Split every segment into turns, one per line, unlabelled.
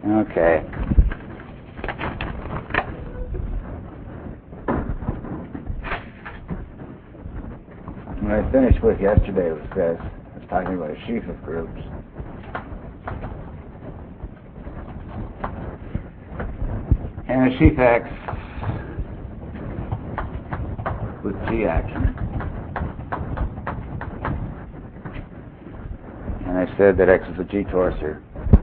Okay. What I finished with yesterday was this. I was talking about a sheaf of groups. And a sheaf X with G action. And I said that X is a G torser.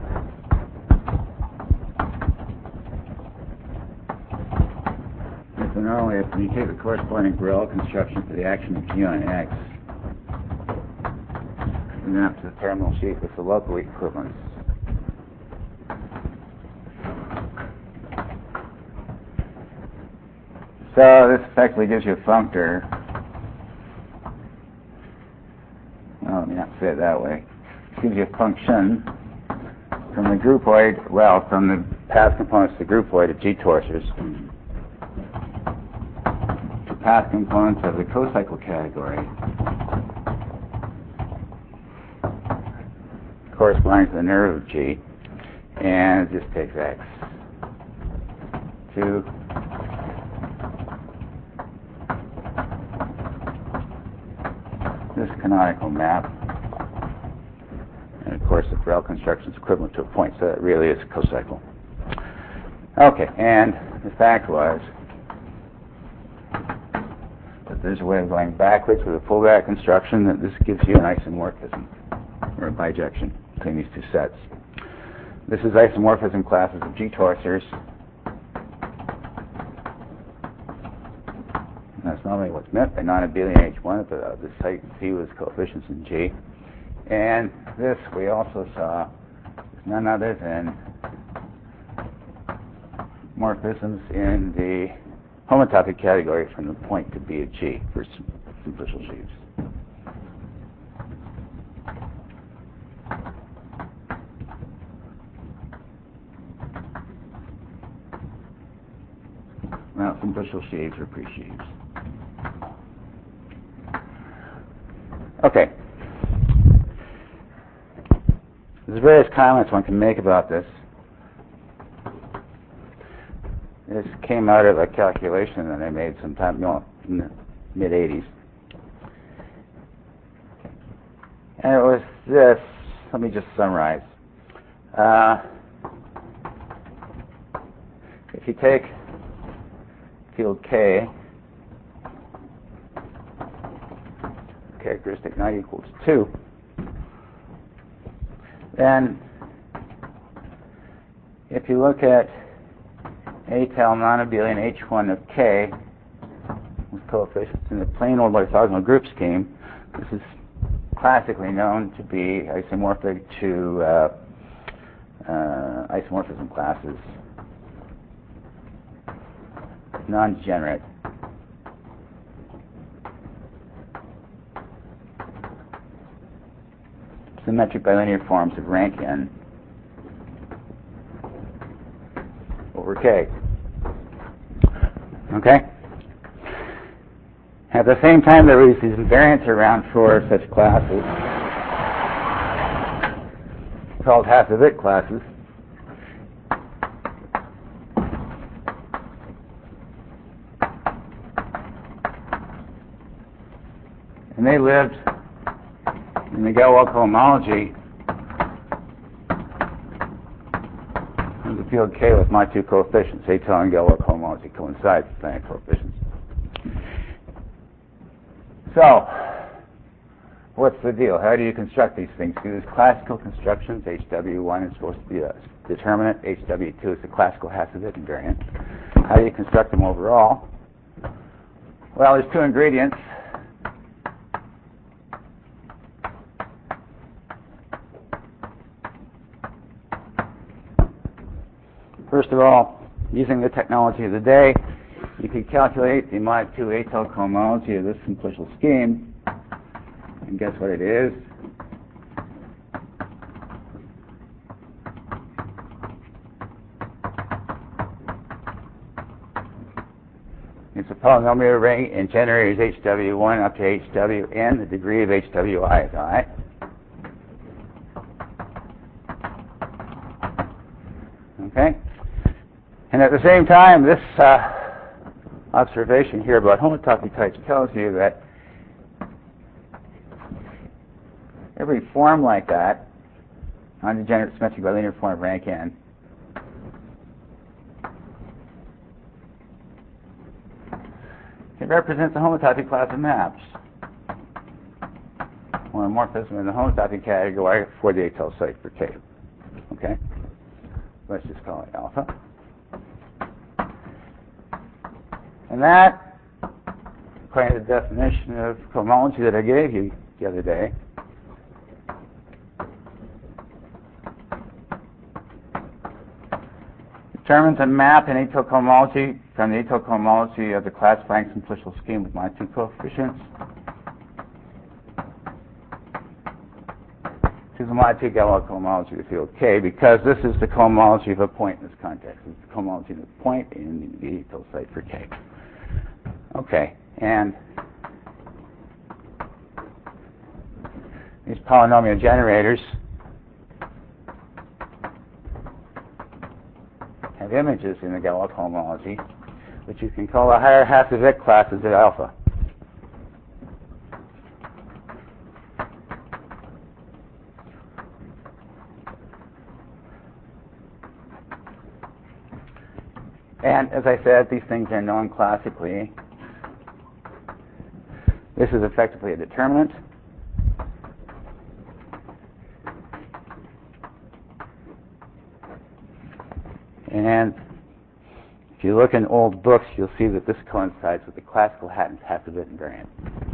And so normally if you take the corresponding Borel construction for the action of G on X, and then up to the terminal sheaf with the local equivalence. So this effectively gives you a functor. Well, let me not say it that way. It gives you a function from the groupoid, well, from the path components to the groupoid of G torsors to path components of the cocycle category corresponding to the nerve of G, and it just takes X to this canonical map. And of course the Borel construction is equivalent to a point, so it really is a cocycle. Okay, and the fact was that there's a way of going backwards with a fullback construction, that this gives you an isomorphism, or a bijection between these two sets. This is isomorphism classes of G torsors. That's normally what's meant by non-abelian H1, but the site C was coefficients in G. And this we also saw is none other than morphisms in the homotopy category from the point to B of G for simplicial sheaves. Well, simplicial sheaves or pre-sheaves. Okay. There's various comments one can make about this. This came out of a calculation that I made sometime in the mid-'80s. And it was this. Let me just summarize. If you take field K, characteristic not equals 2, then if you look at A-tel non-abelian H1 of K with coefficients in the plain old orthogonal group scheme, this is classically known to be isomorphic to isomorphism classes, non-degenerate. Symmetric bilinear forms of rank n over K. Okay? At the same time, there was these invariants around for such classes called half-of-it classes. And they lived in the Galois cohomology of the field K with my two coefficients. A-tel and Galois cohomology coincide with finite coefficients. So, what's the deal? How do you construct these things? Do these classical constructions. HW1 is supposed to be a determinant. HW2 is the classical half-of-it invariant. How do you construct them overall? Well, there's two ingredients. First of all, using the technology of the day, you could calculate the mod 2 A-tel cohomology of this simplicial scheme, and guess what it is? It's a polynomial ring in generators HW1 up to HWN. The degree of HWI is I. Okay? And at the same time, this observation here about homotopy types tells you that every form like that, non-degenerate symmetric bilinear form of rank n, it represents a homotopy class of maps, or a morphism in the homotopy category for the Atel site for K. Okay? Let's just call it alpha. And that, according to the definition of cohomology that I gave you the other day, determines a map in Atel cohomology from the Atel cohomology of the classifying simplicial scheme with my two coefficients to the mod 2 Galois cohomology of the field K, because this is the cohomology of a point in this context. It's the cohomology of a point in the Atel site for K. Okay, and these polynomial generators have images in the Galois cohomology, which you can call the higher Hasse-Witt classes of alpha. And as I said, these things are known classically. This is effectively a determinant. And if you look in old books, you'll see that this coincides with the classical Hasse-Witt invariant.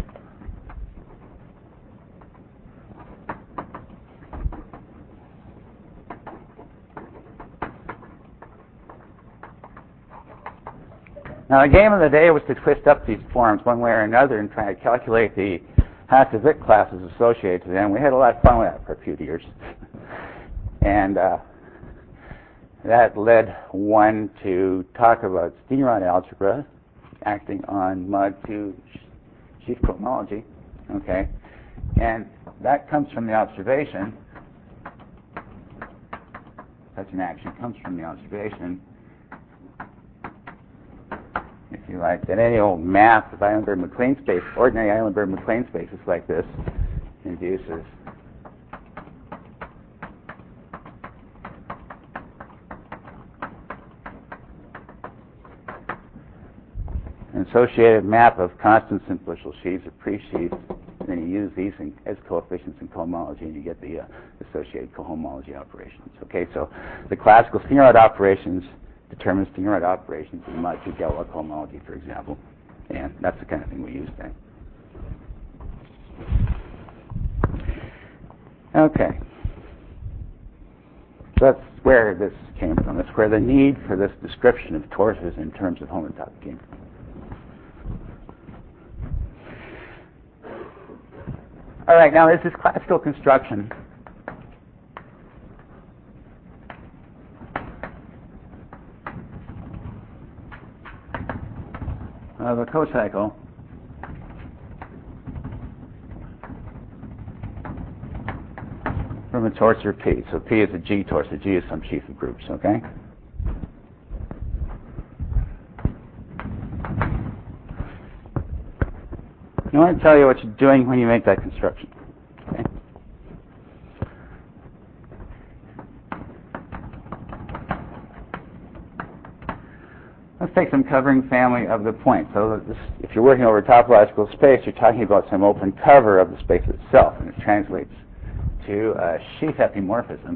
Now, the game of the day was to twist up these forms one way or another and try to calculate the Hasse-Witt classes associated to them. We had a lot of fun with that for a few years. And that led one to talk about Steenrod algebra acting on mod 2 sheaf cohomology. Okay? And that comes from the observation, such an action comes from the observation, if you like, that any old map of Eilenberg-MacLean space, ordinary Eilenberg-MacLean spaces like this, induces an associated map of constant simplicial sheaves or pre-sheaves, and then you use these as coefficients in cohomology, and you get the associated cohomology operations. Okay, so the classical Steenrod operations determine Steenrod operations in mod 2 Galois cohomology, for example, and that's the kind of thing we use then. Okay, so that's where this came from. That's where the need for this description of torses in terms of homotopy came from. All right, now there's this classical construction of a cocycle from a torsor P. So P is a G torsor. G is some sheaf of groups, okay? I want to tell you what you're doing when you make that construction. Okay? Let's take some covering family of the point. So this, if you're working over a topological space, you're talking about some open cover of the space itself, and it translates to a sheaf epimorphism,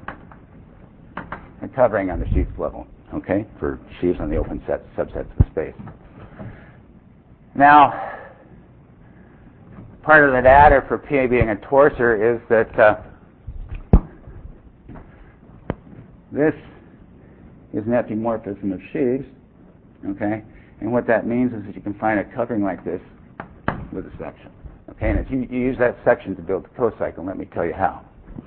a covering on the sheaf level, okay, for sheaves on the open subsets of the space. Now, part of the data for P being a torsor is that this is an epimorphism of sheaves, okay? And what that means is that you can find a covering like this with a section, okay? And if you use that section to build the cocycle, let me tell you how.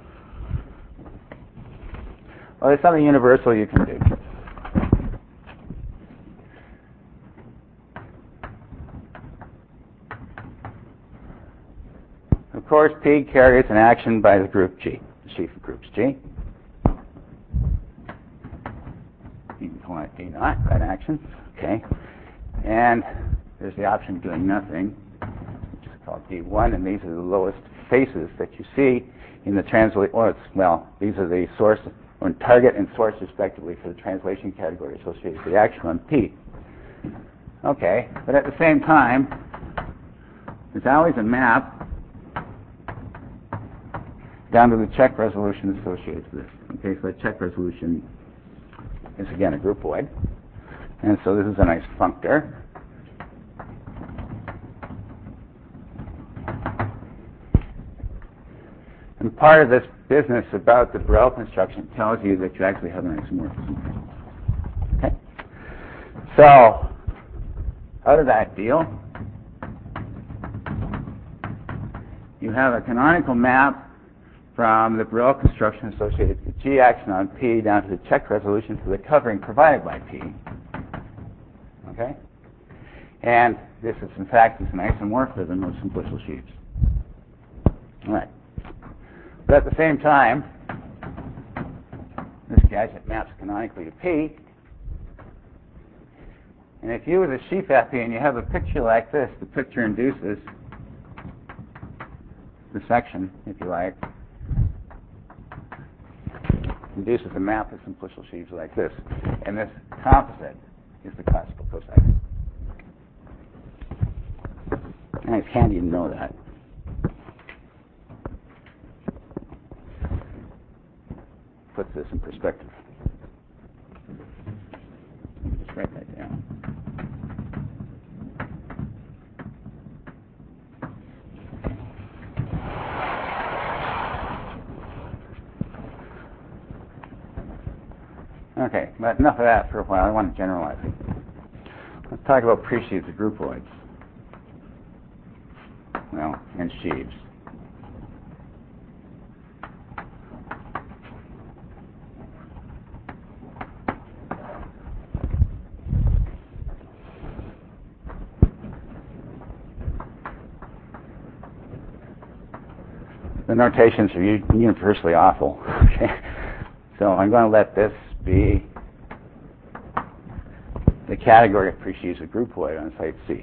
Well, there's something universal you can do. Of course, P carries an action by the group G, the sheaf of groups G. want D naught, that action. Okay. And there's the option of doing nothing, which is called D1, and these are the lowest faces that you see in the translate. Well, these are the source, or target and source respectively, for the translation category associated with the action on P. Okay, but at the same time, there's always a map down to the check resolution associated with this. Okay, so that check resolution is again a groupoid, and so this is a nice functor. And part of this business about the Borel construction tells you that you actually have an isomorphism. Okay? So, out of that deal, you have a canonical map from the Borel construction associated with G action on P down to the check resolution for the covering provided by P. Okay? And this is, in fact, an isomorphism of simplicial sheaves. All right. But at the same time, this gadget maps canonically to P. And if you were the sheaf epi and you have a picture like this, the picture induces the section, if you like, induces a map of simplicial sheaves like this. And this composite is the classical cosine. And it's handy to know that. Puts this in perspective. Just write that down. Okay, but enough of that for a while. I want to generalize it. Let's talk about presheaves of groupoids. Well, and sheaves. The notations are universally awful. Okay, so I'm going to let this be the category of presheaves of groupoid on site C.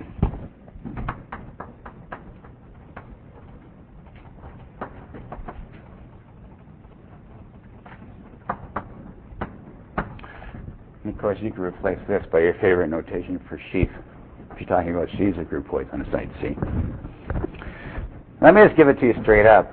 And of course, you can replace this by your favorite notation for sheaf if you're talking about sheaves of groupoids on a site C. Let me just give it to you straight up.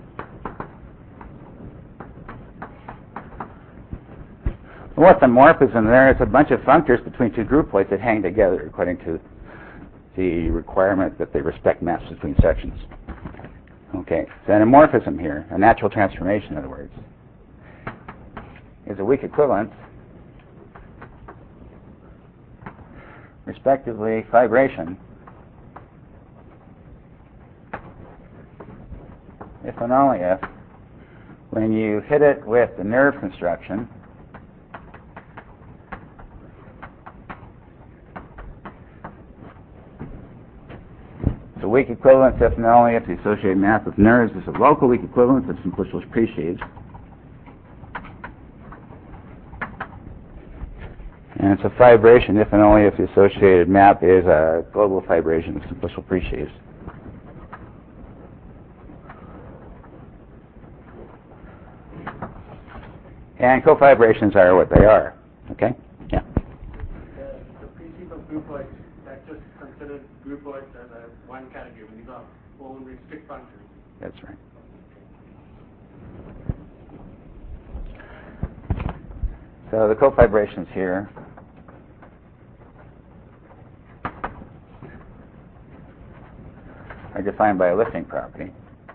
What's a morphism there? It's a bunch of functors between two groupoids that hang together according to the requirement that they respect maps between sections. Okay, so an amorphism here, a natural transformation, in other words, is a weak equivalence, respectively fibration, if and only if, when you hit it with the nerve construction, the weak equivalence if and only if the associated map of nerves is a local weak equivalence of simplicial presheaves. And it's a fibration if and only if the associated map is a global fibration of simplicial presheaves. And cofibrations are what they are. Okay? Yeah.
The presheaf of groupoids, that's just considered groupoids as a one category. These are only strict functions.
That's right. So the cofibrations here are defined by a lifting property.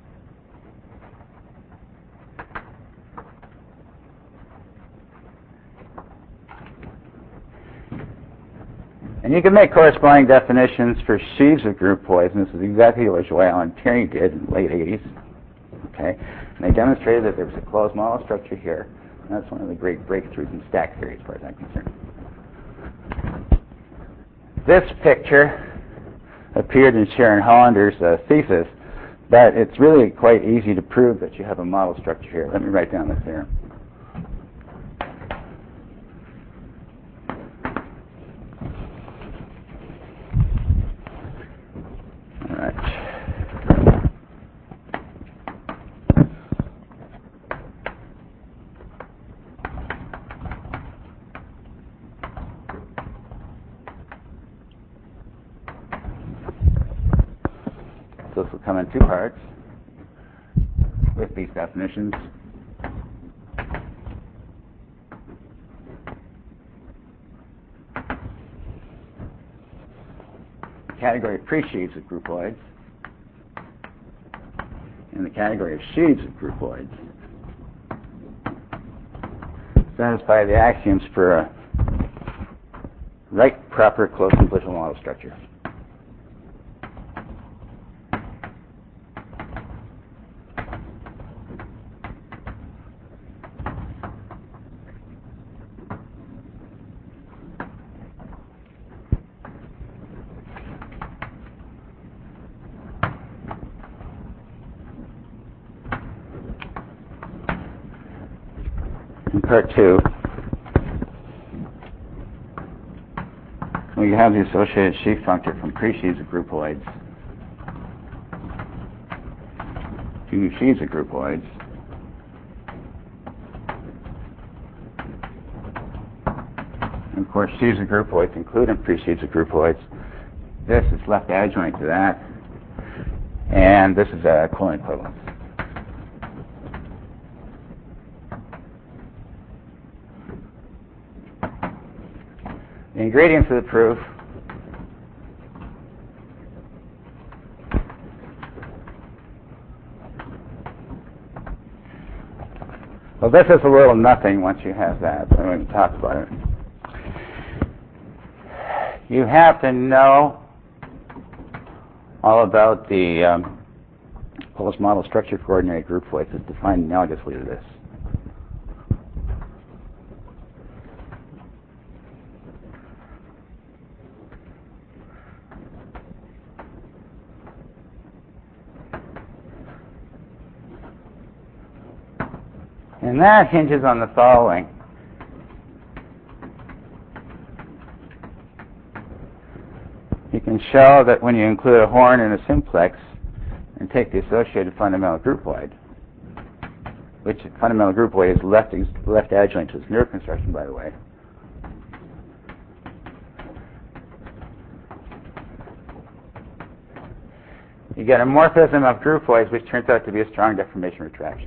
And you can make corresponding definitions for sheaves of groupoids, and this is exactly what Joyal and Tierney did in the late 80s. Okay? And they demonstrated that there was a closed model structure here. And that's one of the great breakthroughs in stack theory, as far as I'm concerned. This picture appeared in Sharon Hollander's thesis, but it's really quite easy to prove that you have a model structure here. Let me write down the theorem. This will come in two parts with these definitions. The category of pre-sheaves of groupoids and the category of sheaves of groupoids satisfy the axioms for a right proper closed simplicial model structure. In part two, we have the associated sheaf functor from pre-sheaves of groupoids to sheaves of groupoids. And of course, sheaves of groupoids include in pre-sheaves of groupoids. This is left adjoint to that, and this is a equivalent equivalence. The ingredients of the proof well, this is a little nothing once you have that. I'm going to talk about it. You have to know all about the closed model structure for ordinary groupoids. It's defined analogously to this. And that hinges on the following. You can show that when you include a horn in a simplex and take the associated fundamental groupoid, which fundamental groupoid is left adjoint to its nerve construction, by the way, you get a morphism of groupoids which turns out to be a strong deformation retraction.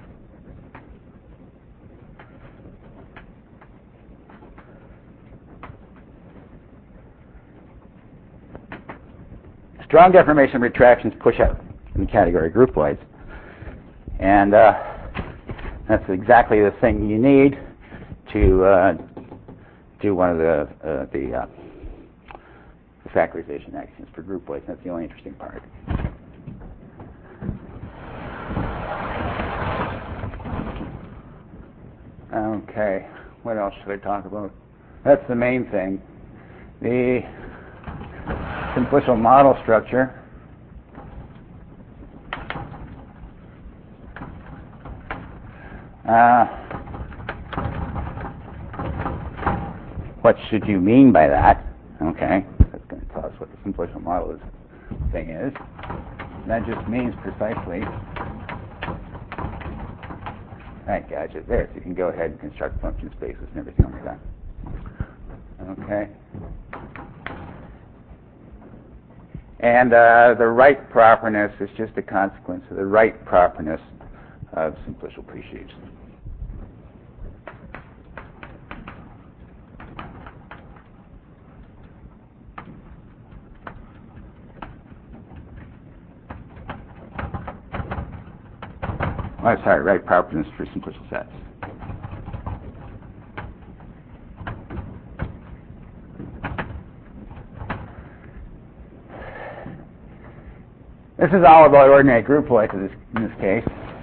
Strong deformation retractions push out in the category of groupoids. And that's exactly the thing you need to do one of the factorization axioms for groupoids. That's the only interesting part. Okay, what else should I talk about? That's the main thing. The simplicial model structure. What should you mean by that? Okay, that's going to tell us what the simplicial model thing is. That just means precisely that gadget there. So you can go ahead and construct function spaces and everything like that. Okay. And the right properness is just a consequence of the right properness of simplicial pre-sheaves. Oh, sorry, right properness for simplicial sets. This is all about ordinary groupoids in this case.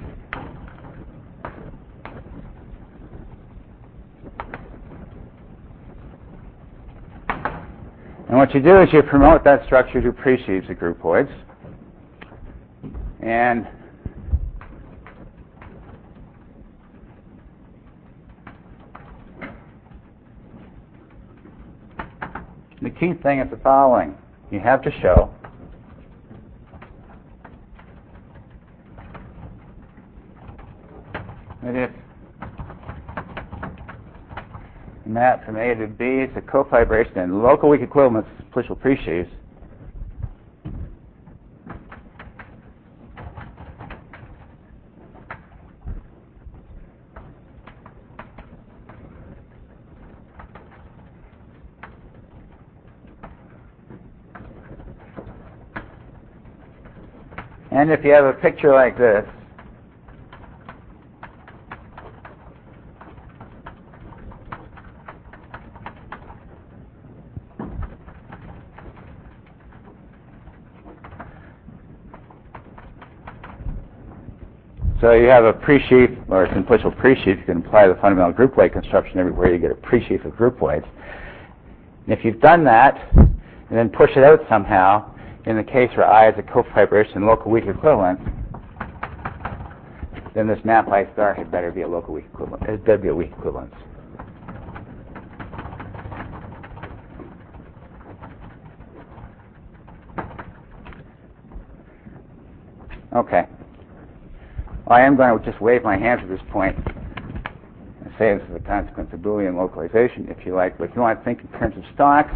And what you do is you promote that structure to pre-sheaves of groupoids. And the key thing is the following. You have to show that if map from A to B is a cofibration and local weak equivalence of simplicial pre-sheaves, And if you have a picture like this, so you have a pre-sheaf or a simplicial pre-sheaf. You can apply the fundamental groupoid construction everywhere. You get a pre-sheaf of groupoids. And if you've done that and then push it out somehow, in the case where I is a cofibrous and local weak equivalent, then this map I star had better be a local weak equivalent. It better be a weak equivalence. Okay. I am going to just wave my hands at this point and say this is a consequence of Boolean localization, if you like. But if you want to think in terms of stocks,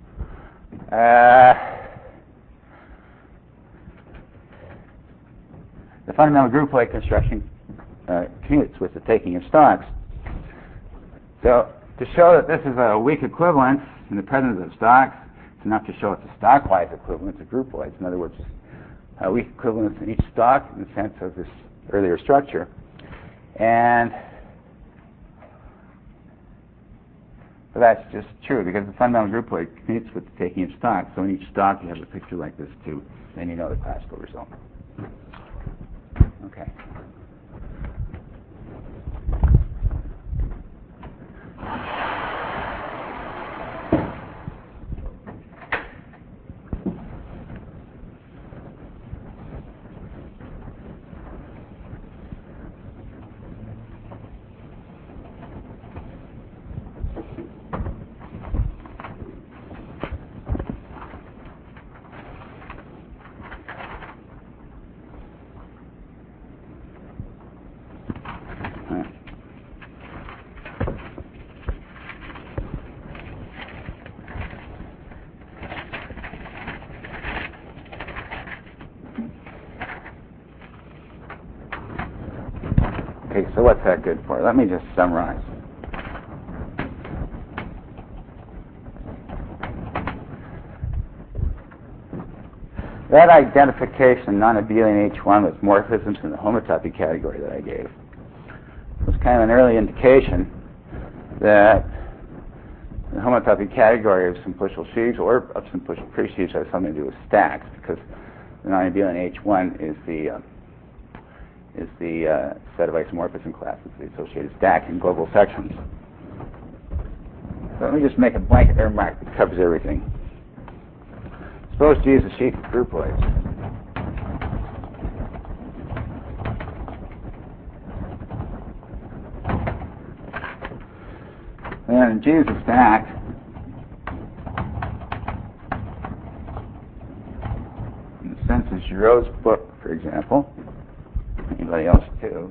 the fundamental groupoid construction commutes with the taking of stocks. So to show that this is a weak equivalence in the presence of stocks, it's enough to show it's a stockwise equivalence of groupoids. In other words, a weak equivalence in each stock in the sense of this earlier structure. And so that's just true because the fundamental groupoid commutes with the taking of stock. So in each stock you have a picture like this too. Then you know the classical result. Okay. Okay, so what's that good for? Let me just summarize. That identification, non-abelian H1 with morphisms in the homotopy category that I gave was kind of an early indication that the homotopy category of simplicial sheaves or of simplicial pre-sheaves has something to do with stacks, because the non-abelian H1 is the set of isomorphism classes, the associated stack in global sections. So let me just make a blanket remark that covers everything. Suppose G is a sheaf of groupoids. And G is a stack. In the sense of Giraud's book, for example, anybody else too,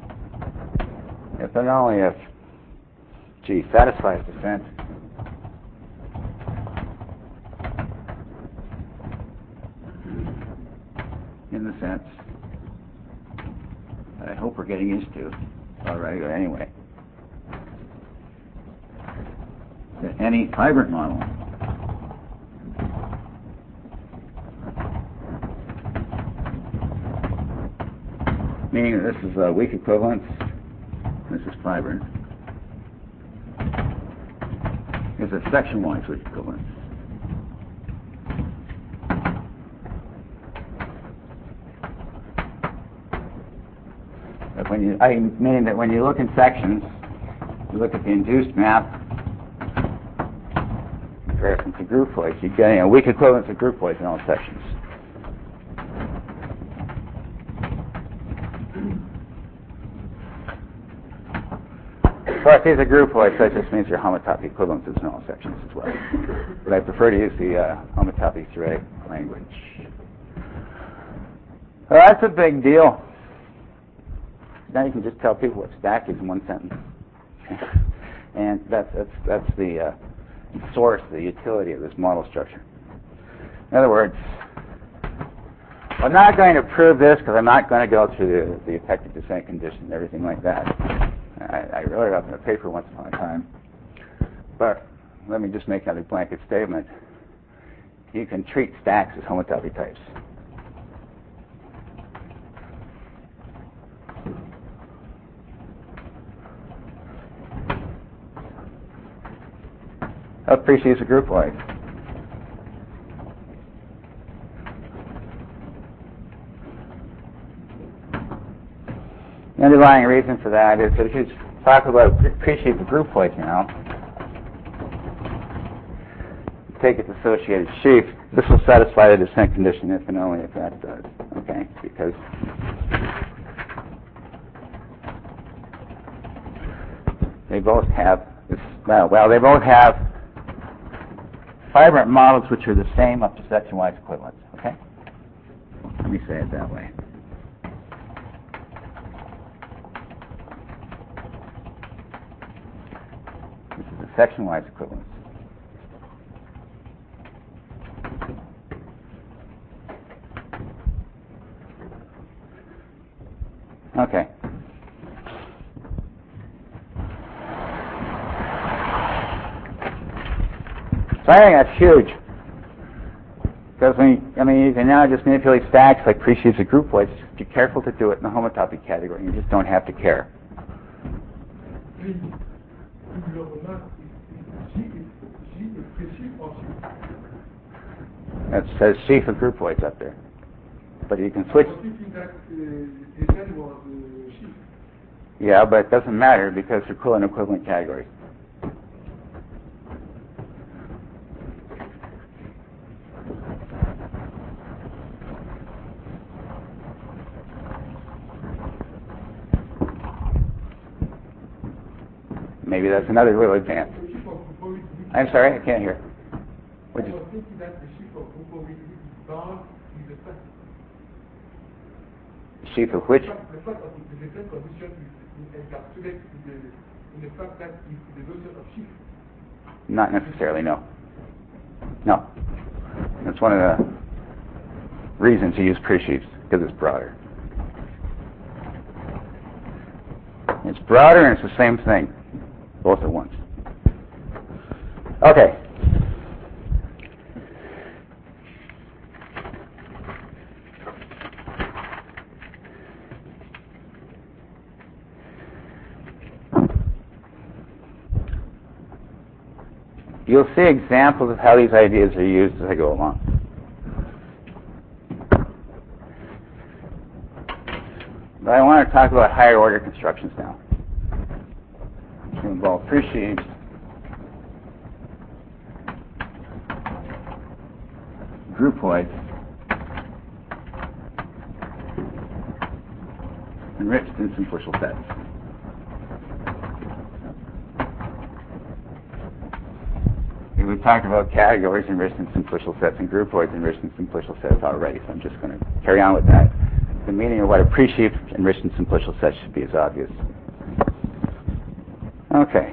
if and only if G satisfies descent in the sense that I hope we're getting used to already, but anyway, that any fibrant model meaning that this is a weak equivalence, this is fibrant, is a section-wise weak equivalence. Meaning that when you look in sections, you look at the induced map in comparison to groupoids, you're getting a weak equivalence of groupoids in all sections. So if these are groupoids, that just means your homotopy equivalences in all sections as well. But I prefer to use the homotopy theoretic language. Well, that's a big deal. Now you can just tell people what stack is in one sentence. And that's the source, the utility of this model structure. In other words, I'm not going to prove this because I'm not going to go through the effective descent condition and everything like that. I wrote it up in a paper once upon a time. But let me just make another blanket statement. You can treat stacks as homotopy types. of preceding groupoids. The underlying reason for that is that if you talk about preceding groupoids now, take its associated sheaf, this will satisfy the descent condition if and only if that does. Okay, because they both have this, they both have fibrant models which are the same up to section-wise equivalence. Okay, let me say it that way. This is a section-wise equivalence. Okay. So I think that's huge. Because you can now just manipulate stacks like preceding groupoids. Be careful to do it in the homotopy category. You just don't have to care. That says sheaf of groupoids up there. But you can switch. Yeah, but it doesn't matter because they're equivalent categories. Maybe that's another little advance. I'm sorry, I can't hear. What did you say? Sheaf of which?
The fact of the descent condition is encapsulated in the fact that it's the notion of sheaf.
Not necessarily, no. No. That's one of the reasons to use pre-sheaves, because it's broader. It's broader and it's the same thing, both at once. Okay. You'll see examples of how these ideas are used as I go along. But I want to talk about higher order constructions now. Which involve pre-sheaves, groupoids, enriched in simplicial sets. We've talked about categories enriched in simplicial sets and groupoids enriched in simplicial sets already, so I'm just going to carry on with that. The meaning of what a pre-sheaf enriched in simplicial set should be is obvious. Okay.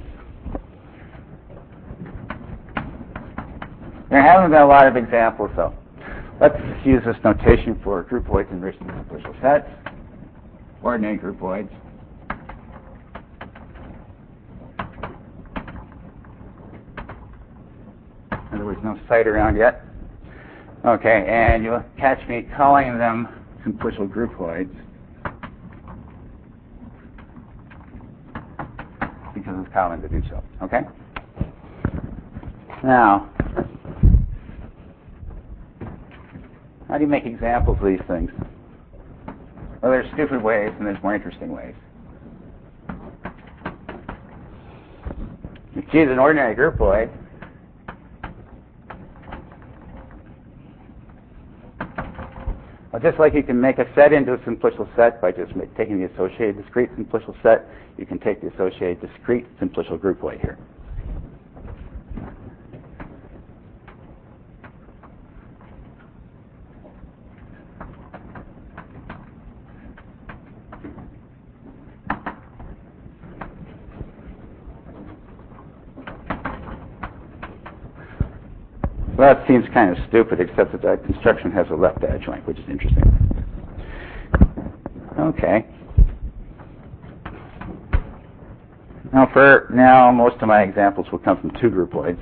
There haven't been a lot of examples, though. Let's use this notation for groupoids enriched in simplicial sets, ordinary groupoids. There was no site around yet. Okay, and you'll catch me calling them simplicial groupoids because it's common to do so. Okay? Now, how do you make examples of these things? Well, there's stupid ways and there's more interesting ways. If you use an ordinary groupoid, well, just like you can make a set into a simplicial set by just taking the associated discrete simplicial set, you can take the associated discrete simplicial groupoid here. Well, that seems kind of stupid, except that that construction has a left adjoint, which is interesting. Okay. Now, most of my examples will come from two groupoids.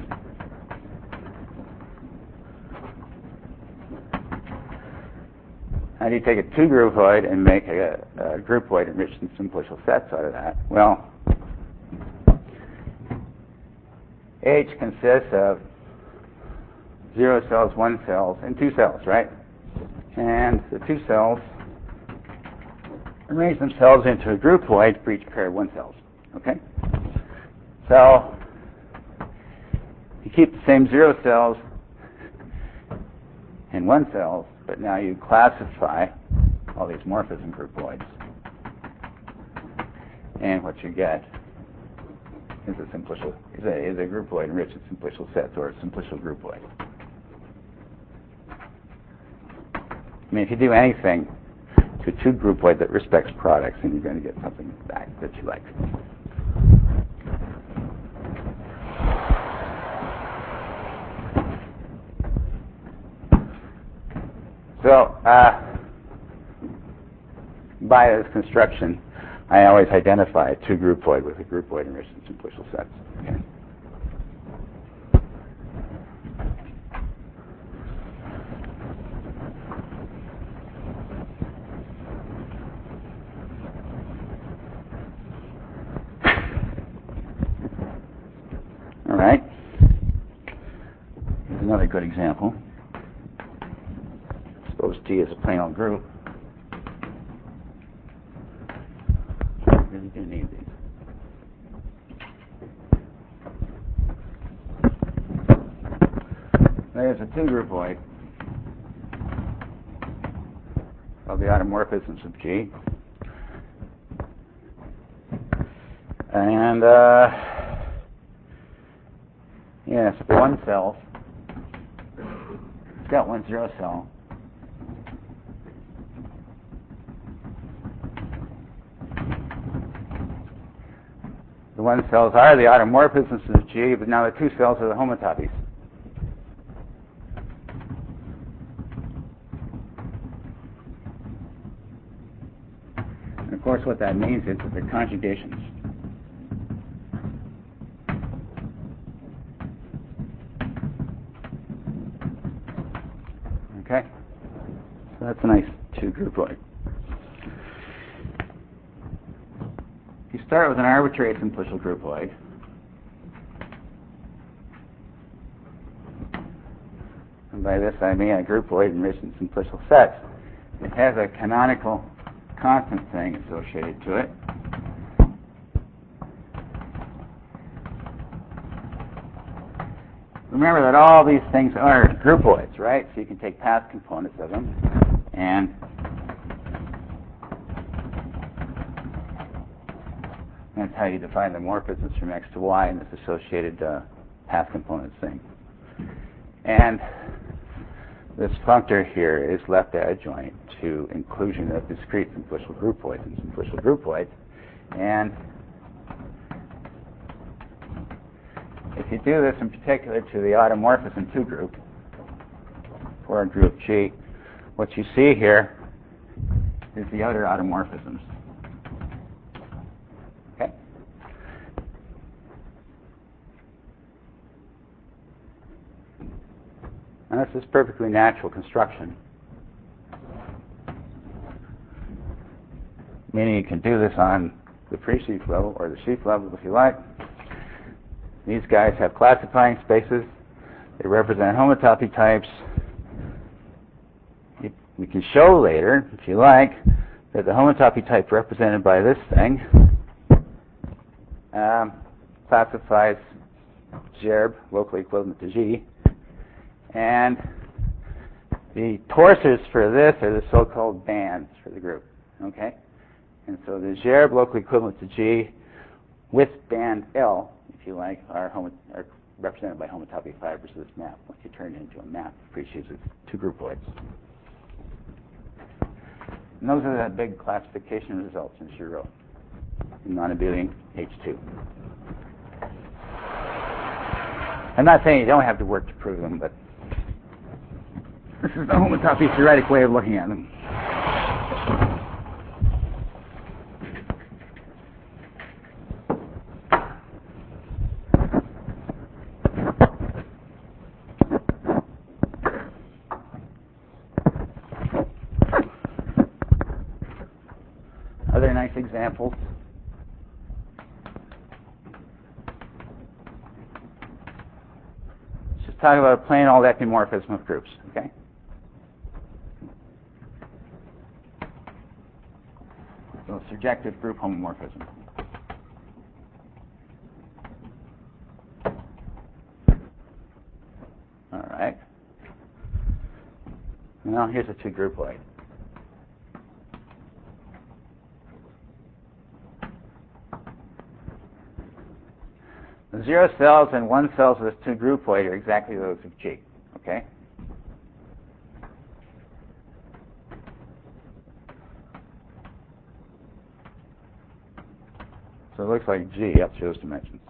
How do you take a two groupoid and make a groupoid enriched in simplicial sets out of that? Well, H consists of 0 cells, 1 cells, and 2 cells, right? And the 2 cells arrange themselves into a groupoid for each pair of 1 cells, okay? So you keep the same 0 cells and 1 cells, but now you classify all these morphism groupoids. And what you get is a simplicial is a groupoid enriched in simplicial sets, or a simplicial groupoid. I mean, if you do anything to a 2 groupoid that respects products, then you're going to get something back that you like. So, by this construction, I always identify a 2 groupoid with a groupoid enriched in simplicial sets. Okay. All right. Here's another good example. Suppose G is a plain old group. You need these. There's a 2 groupoid of the automorphisms of G. And yes, 1 cell. It's got 1 0 cell. The 1 cells are the automorphisms of G, but now the 2 cells are the homotopies. And of course, what that means is that they're conjugations. Okay? So that's a nice 2 groupoid. You start with an arbitrary simplicial groupoid. And by this I mean a groupoid enriched in simplicial sets. It has a canonical constant thing associated to it. Remember that all these things are groupoids, right? So you can take path components of them, and that's how you define the morphisms from X to Y in this associated path components thing. And this functor here is left adjoint to inclusion of discrete simplicial groupoids and simplicial groupoids. And if you do this in particular to the automorphism 2 group, for a group G, what you see here is the other automorphisms. Okay? And this is perfectly natural construction. Meaning you can do this on the pre-sheaf level or the sheaf level if you like. These guys have classifying spaces. They represent homotopy types. We can show later, if you like, that the homotopy type represented by this thing classifies Gerbe locally equivalent to G. And the torses for this are the so-called bands for the group. Okay? And so the Gerbe locally equivalent to G with band L, if you like, are represented by homotopy fibers of this map. Once you turn it into a map, it appreciates with 2 groupoids. And those are the big classification results in Giraud in non-abelian H2. I'm not saying you don't have to work to prove them, but this is the homotopy theoretic way of looking at them. Other nice examples. talk about a plain old epimorphism of groups, okay? So surjective group homomorphism. All right. Now here's a two-groupoid. The 0 cells and 1 cells of this two-groupoid are exactly those of G, okay? So it looks like G up to those dimensions.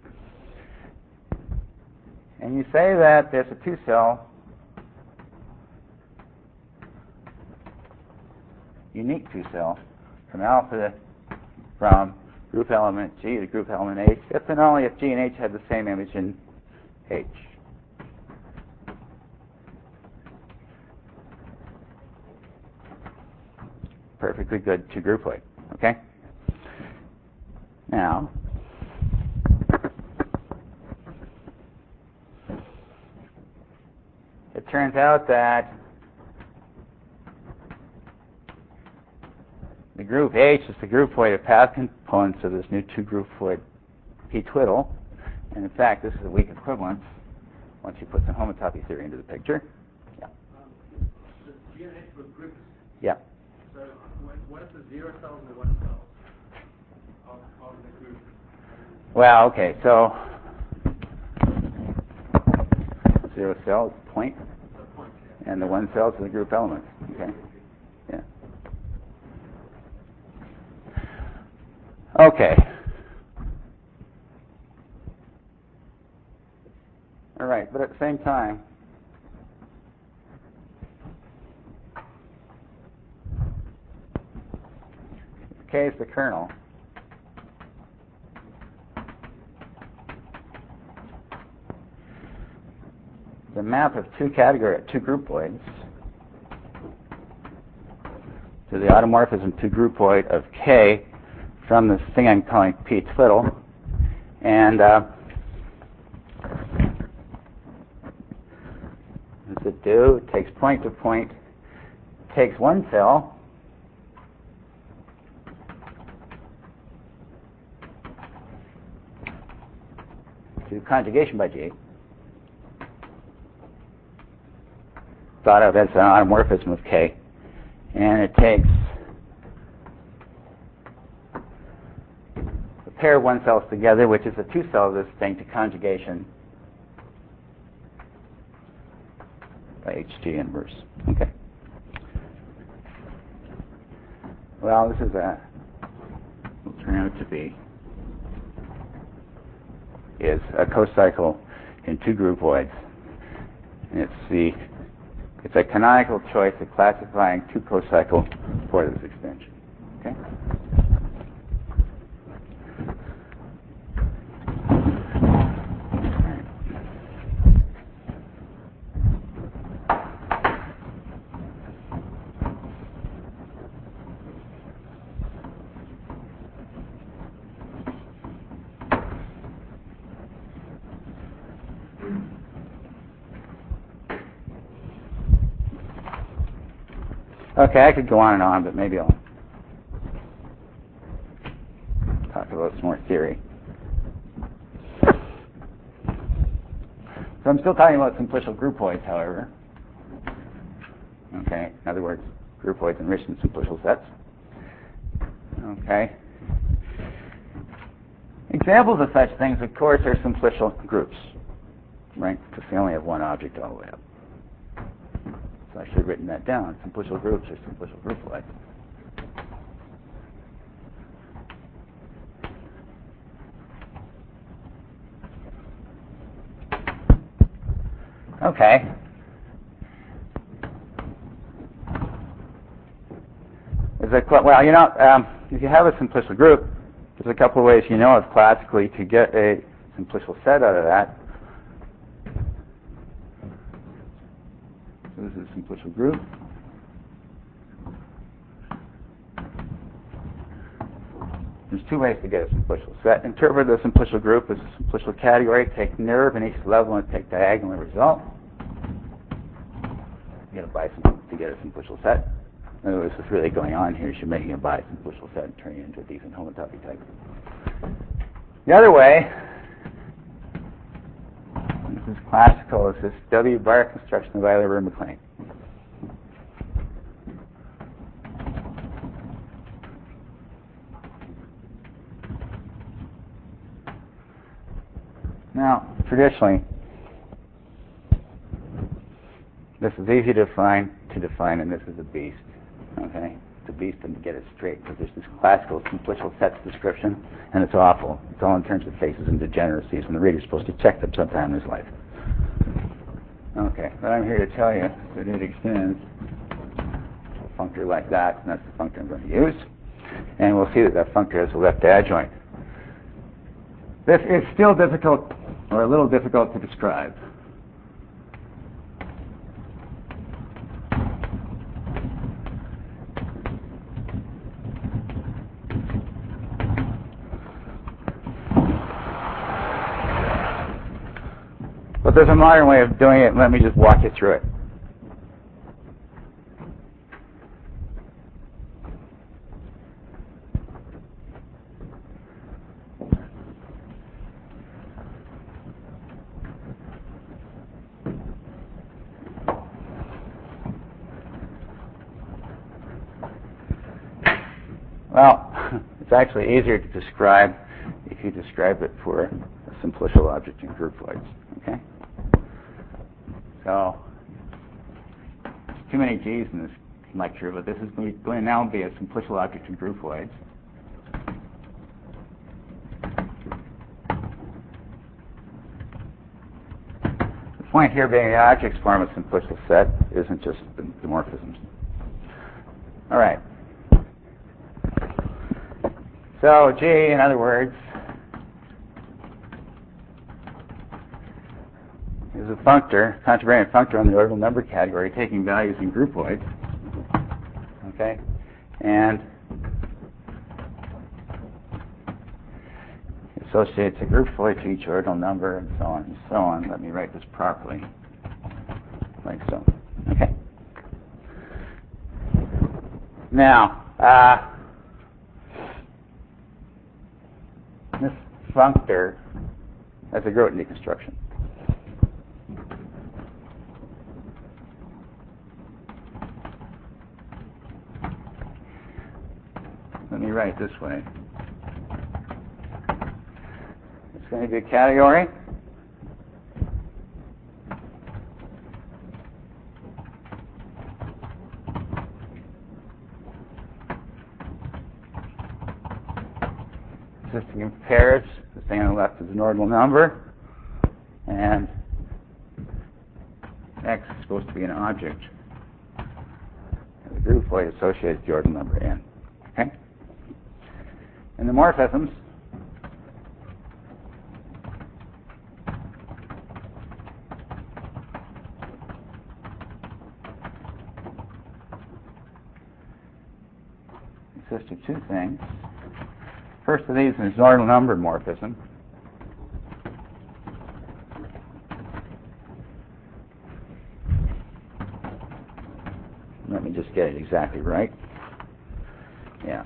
And you say that there's a 2-cell unique 2-cell from alpha from group element G to group element H, if and only if G and H have the same image in H. Perfectly good two-groupoid, okay? Now, it turns out that the group H is the groupoid of path components of this new two-groupoid P-twiddle. And in fact, this is a weak equivalence once you put the homotopy theory into the picture. Yeah.
The G and H were groups.
Yeah.
So what is the 0 cells and the 1 cells of the group?
Well, okay, so 0 cells, point,
The point, yeah.
and the 1 cells are the group elements. Okay. Yeah. Okay. All right, but at the same time, K is the kernel. The map of two groupoids to the automorphism two-groupoid of K from this thing I'm calling P-twiddle. And what does it do? It takes point to point, takes 1 cell, to conjugation by G, thought of as an automorphism of K, and it takes a pair of 1 cells together, which is a 2 cell of this thing, to conjugation by HG inverse. Okay. Well, this is will turn out to be is a cocycle in two groupoids. And it's a canonical choice of classifying two cocycle for this extension. Okay? Okay, I could go on and on, but maybe I'll talk about some more theory. So I'm still talking about simplicial groupoids, however. Okay, in other words, groupoids enriched in simplicial sets. Okay. Examples of such things, of course, are simplicial groups, right? Because they only have one object all the way up. So I should have written that down. Simplicial groups are simplicial groupoids. Okay. Well, you know, if you have a simplicial group, there's a couple of ways you know of classically to get a simplicial set out of that. So this is a simplicial group. There's two ways to get a simplicial set. Interpret the simplicial group as a simplicial category. Take nerve in each level and take diagonal result. You get a bisimple to get a simplicial set. In other words, what's really going on here is you're making a bisimplicial set and turning it into a decent homotopy type. The other way, this is classical, is this W-bar construction of Euler-MacLane. Now, traditionally, this is easy to define, and this is a beast. Okay, it's a beast to get it straight because there's this classical simplicial sets description, and it's awful. It's all in terms of faces and degeneracies, and the reader's supposed to check them sometime in his life. Okay, but I'm here to tell you that it extends to a functor like that, and that's the functor I'm going to use. And we'll see that that functor has a left adjoint. This is still difficult, or a little difficult to describe. But there's a modern way of doing it, and let me just walk you through it. Well, it's actually easier to describe if you describe it for a simplicial object in groupoids. Okay? So, there's too many G's in this lecture, but this is going to now be a simplicial object in groupoids. The point here being the objects form a simplicial set isn't just the dimorphisms. All right. So G, in other words, is a functor, contravariant functor on the ordinal number category, taking values in groupoids. Okay, and associates a groupoid to each ordinal number, and so on and so on. Let me write this properly, like so. Okay. Now, this functor has a Groton deconstruction. Let me write it this way. It's going to be a category. Existing in pairs. The thing on the left is an ordinal number, and X is supposed to be an object. And the groupoid associates the ordinal number N. Okay? And the morphisms consist of two things. First of these is an ordinal number morphism. Let me just get it exactly right. Yeah.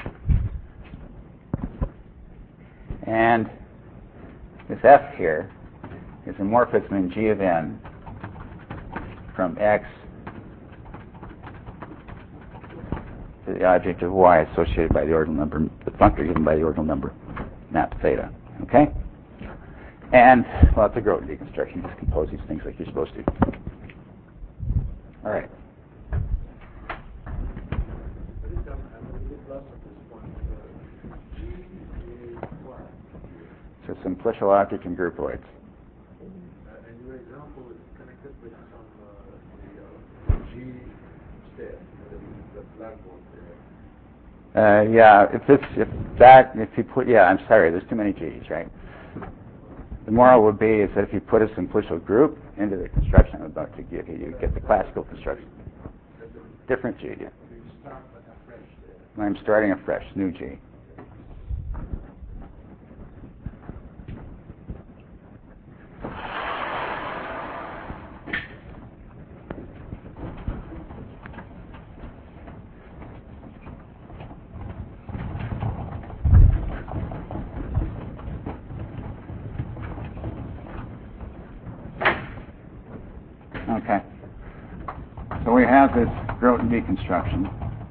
And this F here is a morphism in G of N from X to the object of Y associated by the ordinal number, the functor given by the ordinal number map theta. Okay? And, well, it's a Groton deconstruction. Just compose these things like you're supposed to. All right. It's a simplicial object in groupoids.
And your example is connected with some G step, the blackboard there.
Yeah, I'm sorry, there's too many G's, right? The moral would be is that if you put a simplicial group into the construction I'm about to give you, you get the classical construction. Different G, yeah.
You start afresh there.
I'm starting afresh, new G. Okay. So we have this Groton deconstruction,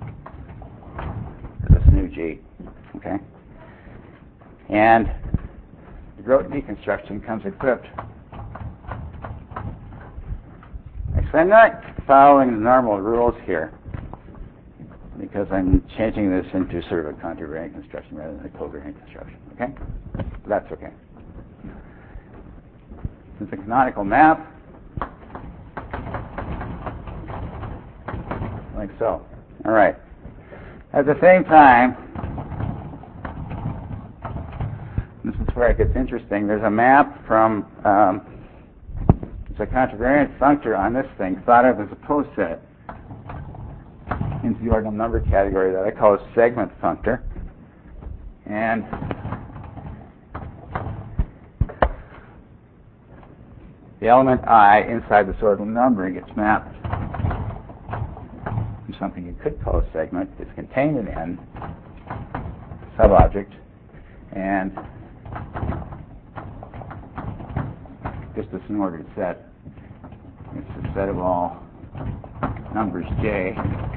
this new G, okay? And the Groton deconstruction comes equipped. Actually, I'm not following the normal rules here because I'm changing this into sort of a contravariant construction rather than a covariant construction, okay? So that's okay. It's a canonical map, like so. All right. At the same time, this is where it gets interesting. There's a map from, it's a contravariant functor on this thing, thought of as a poset into the ordinal number category that I call a segment functor. And the element I inside this ordinal number gets mapped to something you could call a segment. It's contained in N, subobject, and just as an ordered set. It's a set of all numbers J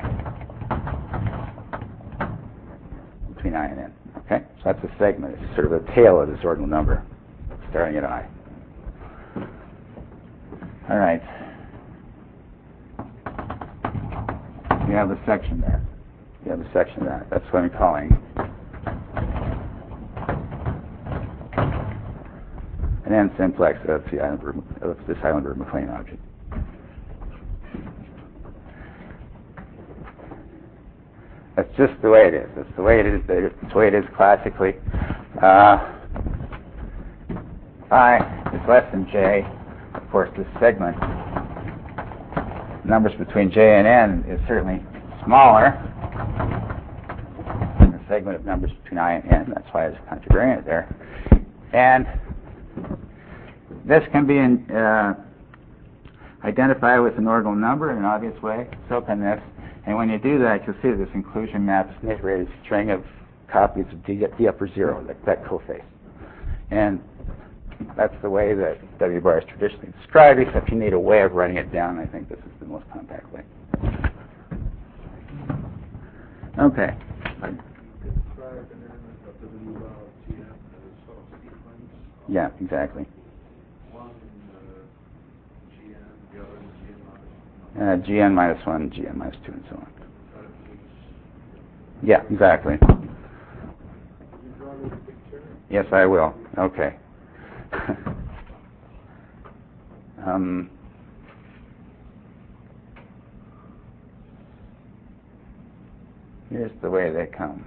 between I and N. Okay? So that's a segment. It's sort of a tail of this ordinal number starting at I. All right. You have a section there. You have a section there. That's what I'm calling an N simplex of this Eilenberg-MacLean object. That's just the way it is. That's the way it is. That's the way it is classically. I is less than J. Of course, this segment, numbers between J and N, is certainly smaller than the segment of numbers between I and N. That's why there's a contravariant there. And this can be identified with an ordinal number in an obvious way. So can this. And when you do that, you'll see that this inclusion map is an iterated string of copies of D upper 0, that coface. And that's the way that W bar is traditionally described, except you need a way of writing it down. I think this is the most compact way. Okay.
Describe an element of W bar of Gn as a sort of sequence.
Yeah, exactly.
One in Gn, the other in Gn minus 1.
Gn minus 1, Gn minus 2, and so on. Yeah, exactly.
Can you draw this picture?
Yes, I will. Okay. Here's the way they come.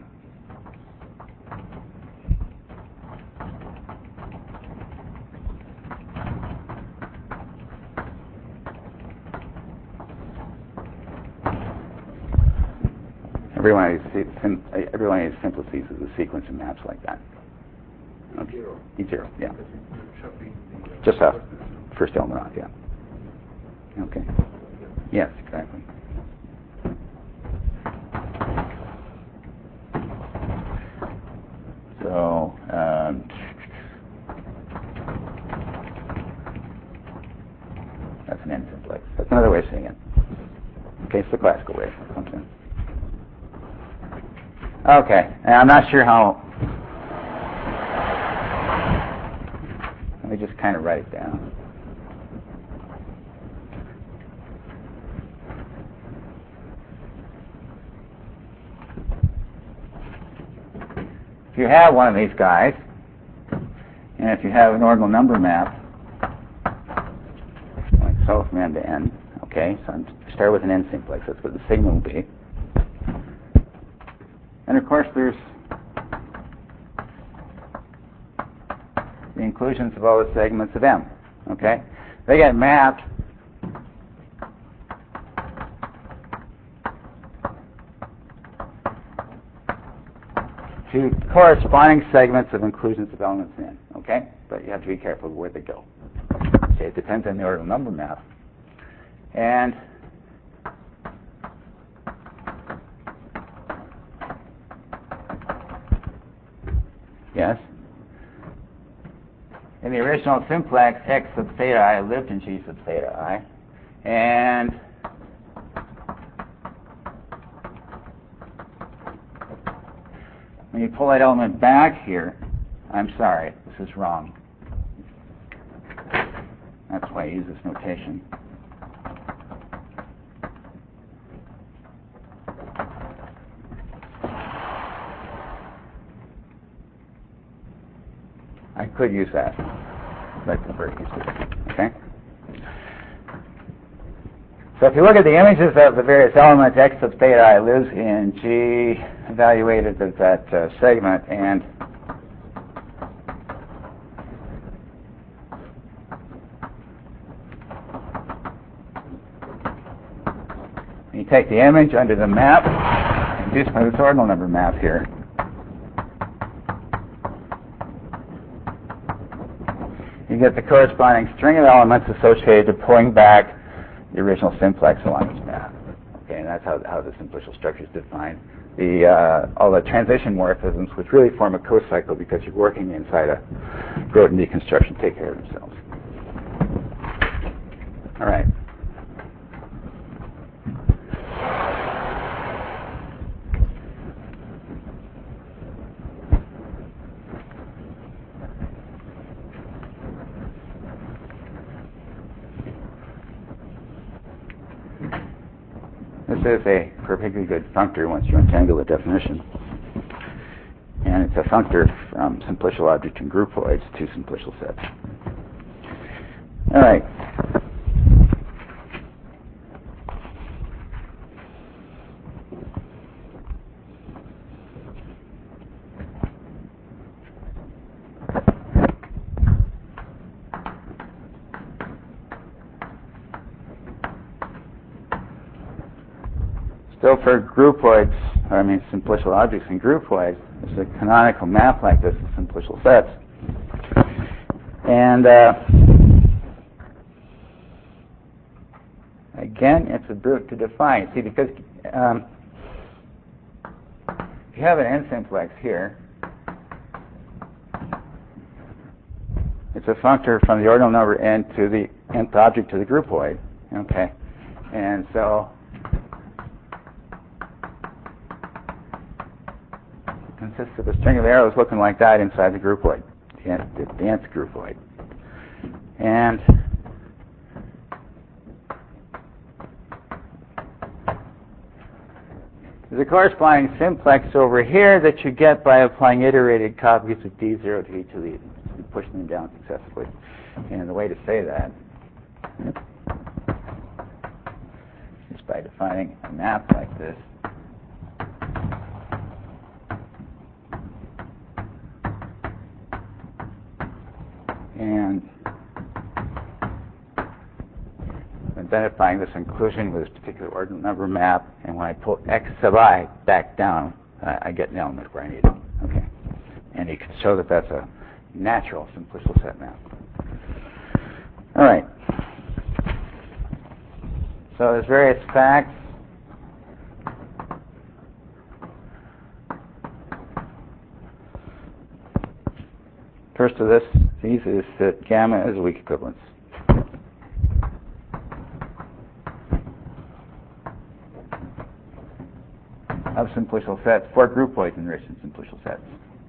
Every one of these simplices is a sequence of maps like that. Okay.
E0.
E0, yeah.
Because you're chopping the
Just off. First element off, yeah. Okay. Yes, exactly. So, that's an N simplex. That's another way of saying it. Okay, it's the classical way. Okay. Okay, and I'm not sure how. Let me just kind of write it down. If you have one of these guys, and if you have an ordinal number map, like so from N to N, okay, so I start with an N simplex, that's what the sigma will be. And of course there's the inclusions of all the segments of M, okay? They get mapped to corresponding segments of inclusions of elements in N, okay? But you have to be careful where they go. Okay, it depends on the ordinal number map. And yes? In the original simplex, X sub theta I lived in G sub theta I. And when you pull that element back here, I'm sorry, this is wrong. That's why I use this notation. I could use that, but I prefer to use this. Okay? So if you look at the images of the various elements, x sub theta I lives in G evaluated as that segment, and you take the image under the map and do some of this ordinal number map here. You get the corresponding string of elements associated to pulling back the original simplex along this map. Okay, and that's how the simplicial structure is defined. All the transition morphisms, which really form a cocycle because you're working inside a Groton deconstruction, take care of themselves. All right. This is a perfectly good functor once you untangle the definition. And it's a functor from simplicial object and groupoids to simplicial sets. All right. So for groupoids, simplicial objects and groupoids, there's a canonical map like this of simplicial sets. And again, it's a brute to define. See, because if you have an n-simplex here, it's a functor from the ordinal number n to the nth object to the groupoid. Okay, and so consists of a string of arrows looking like that inside the groupoid, the nth groupoid. And there's a corresponding simplex over here that you get by applying iterated copies of D0 to each of these and pushing them down successively. And the way to say that is by defining a map like this. And identifying this inclusion with this particular ordinal number map, and when I pull x sub I back down, I get an element where I need it. Okay, and you can show that that's a natural simplicial set map. All right. So there's various facts. First of these is that gamma is a weak equivalence. Of simplicial sets for groupoids enriched in simplicial sets.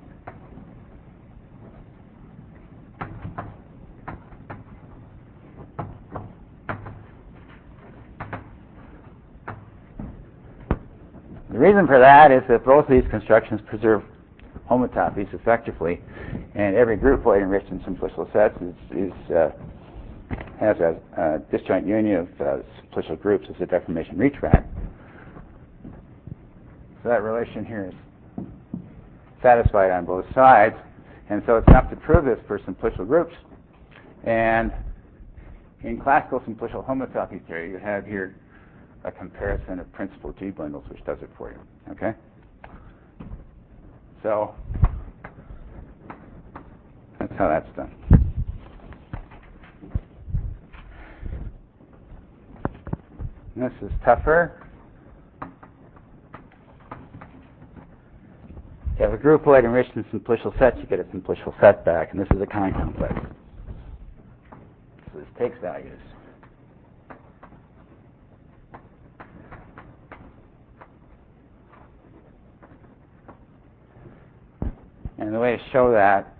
The reason for that is that both of these constructions preserve homotopies effectively, and every groupoid enriched in simplicial sets has a disjoint union of simplicial groups as a deformation retract. So that relation here is satisfied on both sides, and so it's enough to prove this for simplicial groups. And in classical simplicial homotopy theory, you have here a comparison of principal G bundles, which does it for you. Okay? So that's how that's done. And this is tougher. If you have a groupoid enriched in simplicial sets, you get a simplicial set back, and this is a kind complex. So this takes values. the way to show that,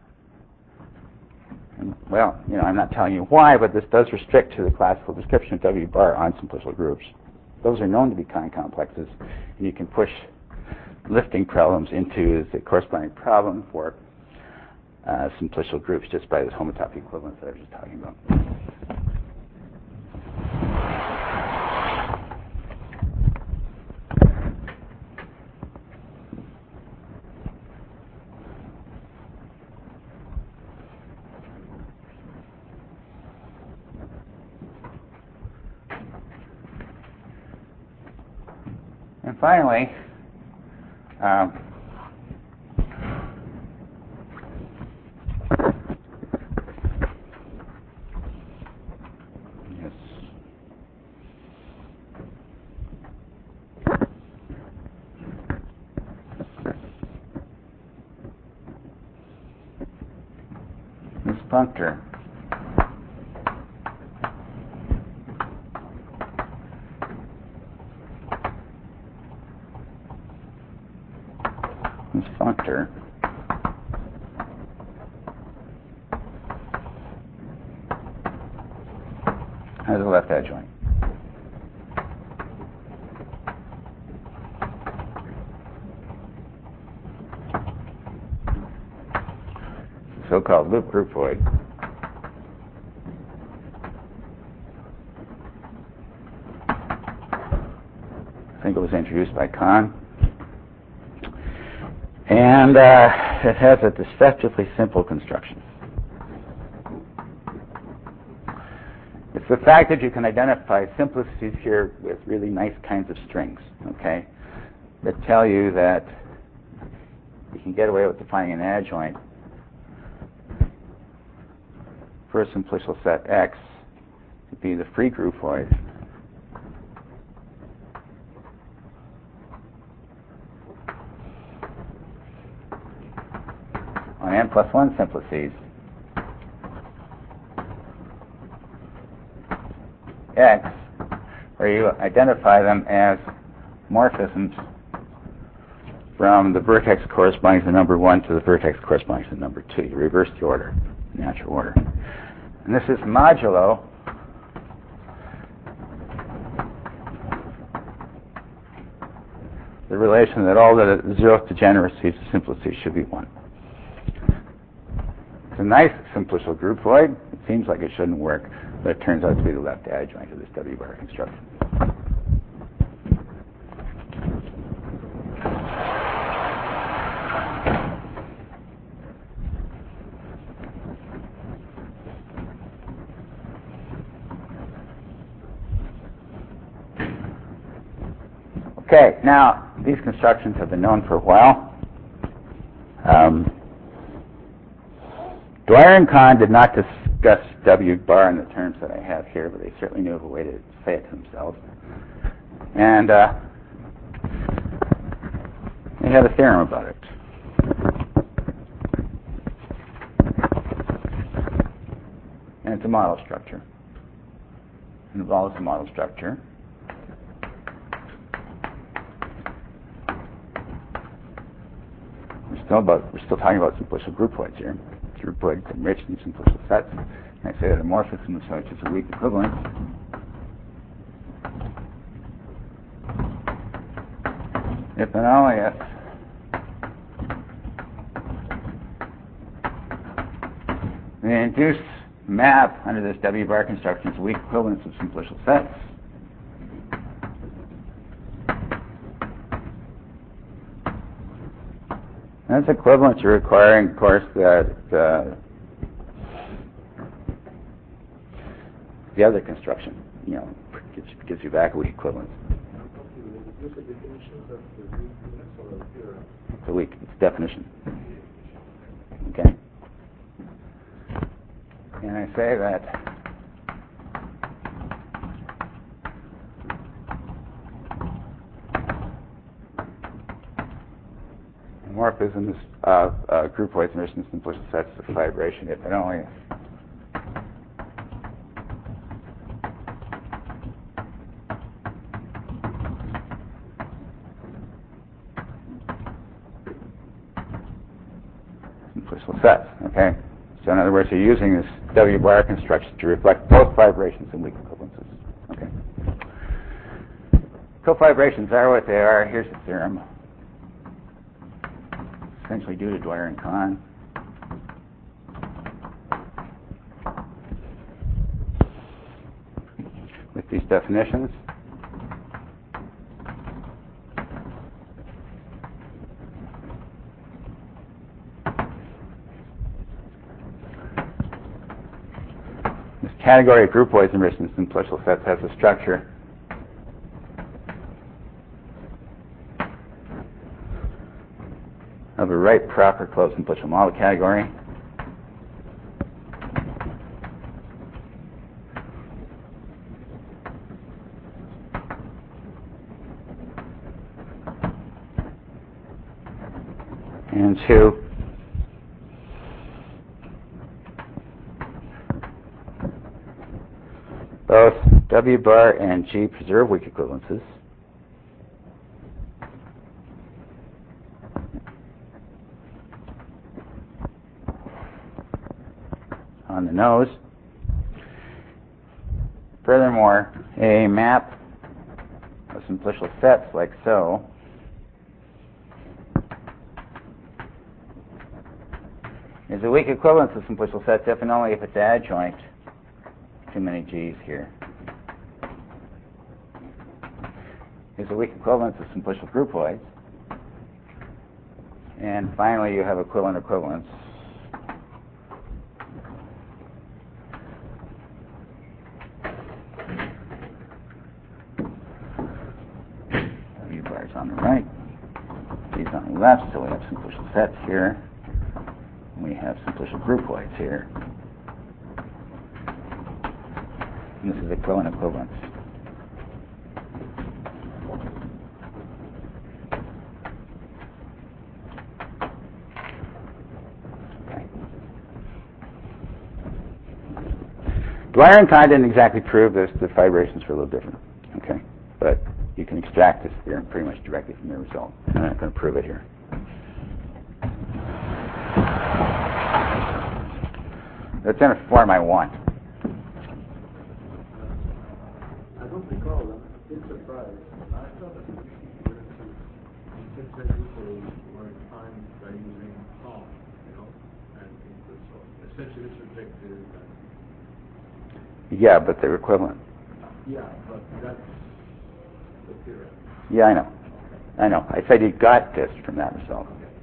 well, I'm not telling you why, but this does restrict to the classical description of W bar on simplicial groups. Those are known to be kind complexes, and you can push lifting problems into the corresponding problem for simplicial groups just by this homotopy equivalence that I was just talking about. And finally, this functor. This functor has a left adjoint. So-called loop groupoid. I think it was introduced by Kahn. And it has a deceptively simple construction. It's the fact that you can identify simplicities here with really nice kinds of strings, okay, that tell you that you can get away with defining an adjoint for a simplicial set X to be the free groupoid on n+1 simplices X, where you identify them as morphisms from the vertex corresponding to number 1 to the vertex corresponding to number 2. You reverse the order, natural order. And this is modulo the relation that all the zeroth degeneracies of simplices should be 1. It's a nice simplicial groupoid. It seems like it shouldn't work, but it turns out to be the left adjoint of this W bar construction. Okay, now these constructions have been known for a while. Dwyer and Kahn did not discuss W bar in the terms that I have here, but they certainly knew of a way to say it to themselves. And they had a theorem about it. And it's a model structure. It involves a model structure. We're still talking about simplicial groupoids here. Groupoids enriched in simplicial sets. And I say that a morphism of such is a weak equivalence. If and only if the induced map under this W bar construction is a weak equivalence of simplicial sets. That's equivalent to requiring, of course, that the other construction, gives you back a weak equivalence. It's a weak, it's definition. Okay. And I say that morphisms of groupoids enriched in simplicial sets of fibration if and only if simplicial sets. Okay. So in other words, you're using this W bar construction to reflect both fibrations and weak equivalences. Okay. Cofibrations are what they are. Here's the theorem. Essentially due to Dwyer and Kahn. With these definitions. This category of groupoids enriched in simplicial sets has a structure of a right proper closed simplicial model category. And two, both W bar and G preserve weak equivalences. On the nose. Furthermore, a map of simplicial sets like so is a weak equivalence of simplicial sets if and only if it's adjoint too many G's here. Is a weak equivalence of simplicial groupoids. And finally, you have equivalent equivalence. W bar's on the right, G's on the left, so we have simplicial sets here. We have simplicial groupoids here. And this is equivalent equivalence. Okay. Dwyer and Kahn didn't exactly prove this. The fibrations were a little different. Okay, but you can extract this theorem pretty much directly from the result. I'm not going to prove it here. That's in a form I want.
I don't recall. I'm a bit surprised. I thought that the groupoids were defined by using Kahn, and so essentially it's rejected.
Yeah, but they're equivalent.
Yeah, but that's the theorem.
Yeah, I know. Okay. I know. I said you got this from that result.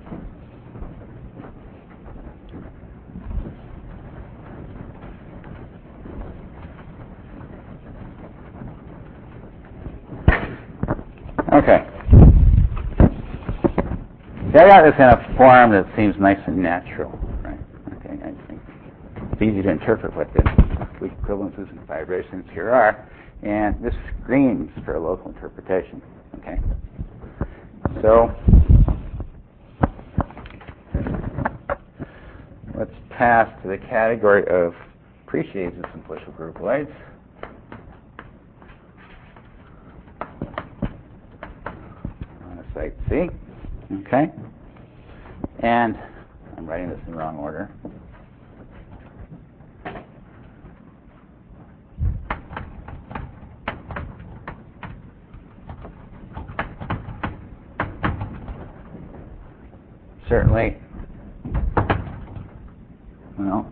Okay. So I got this in a form that seems nice and natural, right? Okay, I think it's easy to interpret what the weak equivalences and fibrations here are, and this screams for a local interpretation. Okay. So let's pass to the category of appreciates of simplicial groupoids. Site C. Okay. And I'm writing this in the wrong order. Certainly, well,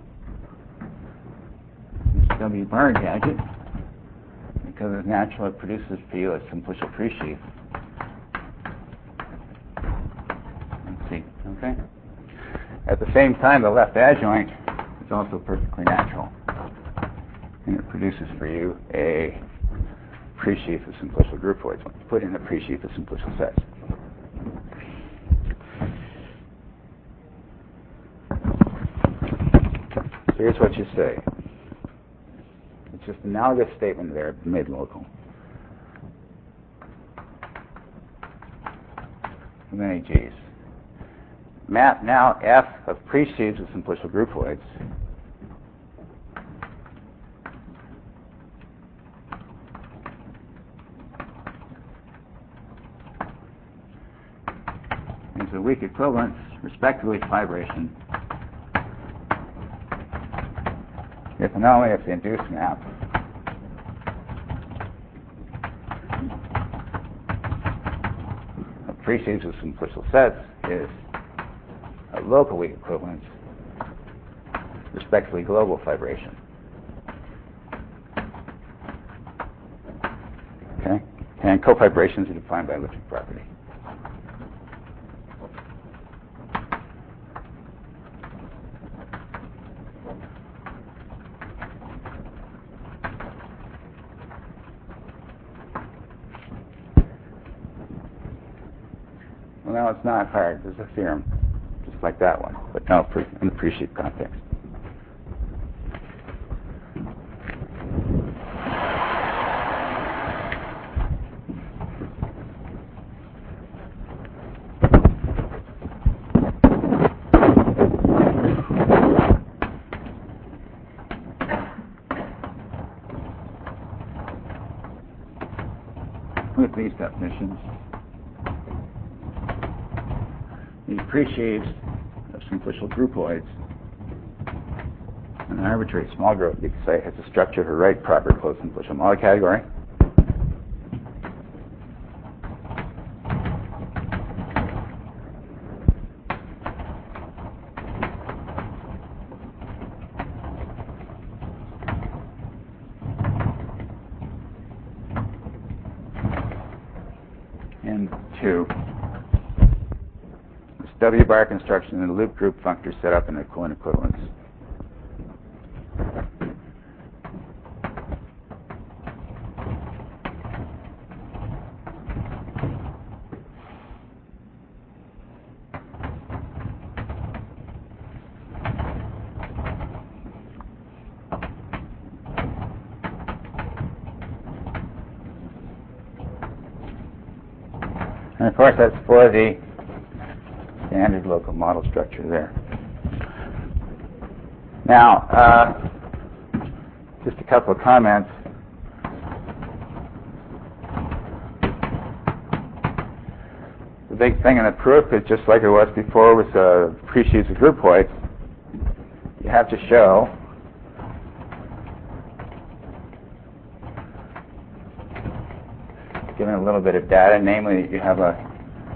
this W bar gadget, because it's natural, it produces for you a simplicial presheaf. Okay. At the same time, the left adjoint is also perfectly natural, and it produces for you a presheaf of simplicial groupoids. Put in a presheaf of simplicial sets. So here's what you say. It's just an analogous statement there, made local. How many G's? Map now F of presheaves of simplicial groupoids into weak equivalence, respectively fibration if and only if the induced map of precedence with simplicial sets is a local weak equivalence respectively global fibration. Okay? And cofibrations are defined by elliptic property. Well, now it's not hard. There's a theorem just like that one, but now in the pre-sheet context. With these definitions, these pre-sheaves of simplicial groupoids, an arbitrary small group, you could say, has the structure of a right proper closed simplicial model category. And 2, this W bar construction in a loop group functor set up in a Coulomb equivalence. And of course, that's for the standard local model structure there. Now, just a couple of comments. The big thing in the proof is just like it was before with pre-sheaves of groupoids. You have to show given a little bit of data, namely that you have a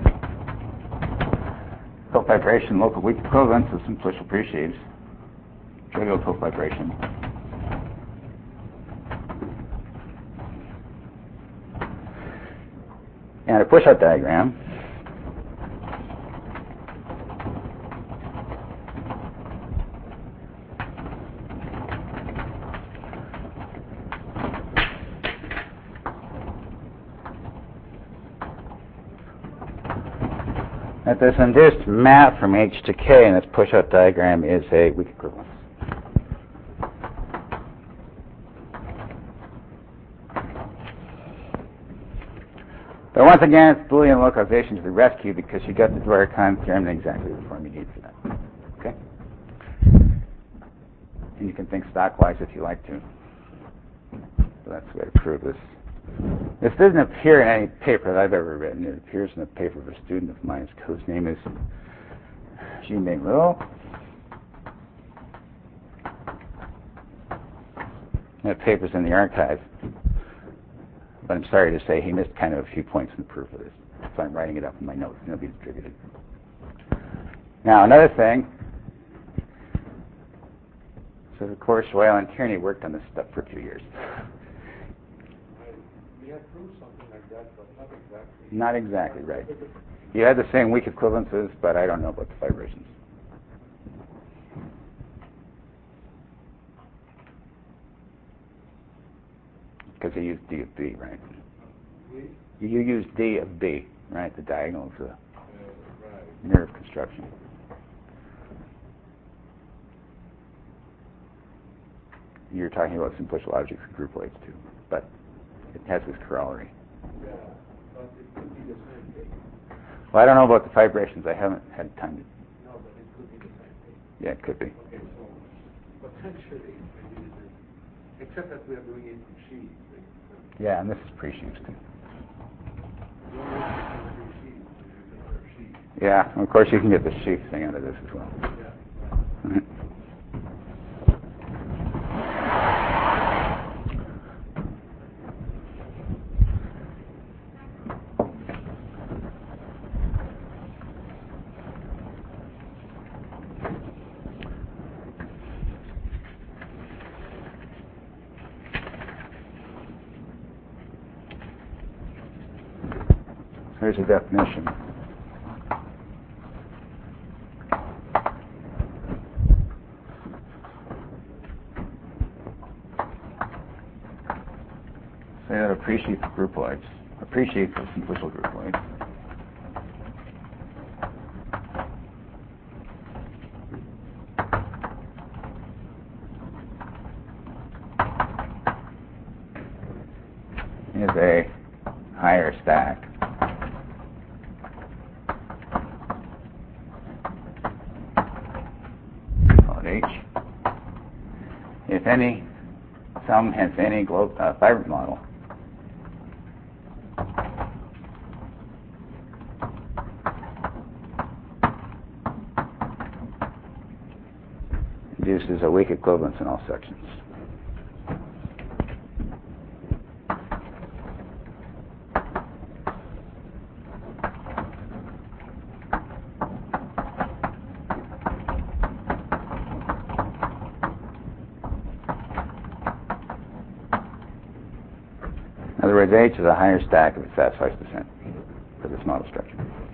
cofibration local weak equivalence of simplicial pre-sheaves, trivial cofibration. And a push-out diagram. That this induced map from H to K in this push-out diagram is a weak equivalence. But once again, it's Boolean localization to the rescue because you got the Dwyer-Kahn theorem in exactly the form you need for that. Okay? And you can think stockwise if you like to. So that's the way to prove this. This doesn't appear in any paper that I've ever written. It appears in a paper of a student of mine whose name is Ximing Liu. That paper's in the archive. But I'm sorry to say he missed kind of a few points in the proof of this. So I'm writing it up in my notes, and it'll be distributed. Now, another thing. So, of course, Royal and Tierney worked on this stuff for a few years.
We have proved something like that, but not exactly.
Not exactly, right. You had the same weak equivalences, but I don't know about the vibrations. Because you use D of B, right? You use D of B, right? The diagonal of the nerve construction. You're talking about simplicial objects and groupoids too, but it has this corollary.
Yeah, but it could be the same thing.
Well, I don't know about the vibrations. I haven't had time to.
No, but it could be the same thing.
Yeah, it could be.
Okay, so potentially, maybe it is, except that we are doing it in sheaves.
Yeah, and this is pre-sheaves too.
The only way to do sheaves is you prefer sheaves.
Yeah, and of course you can get the sheaf thing out of this as well.
Yeah, right.
Here's a definition. Say that appreciates groupoids. Appreciates the simplicial groupoids. Is a higher stack. Call it H. If any, some hence any Thibert model induces a weak equivalence in all sections. In other words, H is a higher stack if it satisfies descent for this model structure.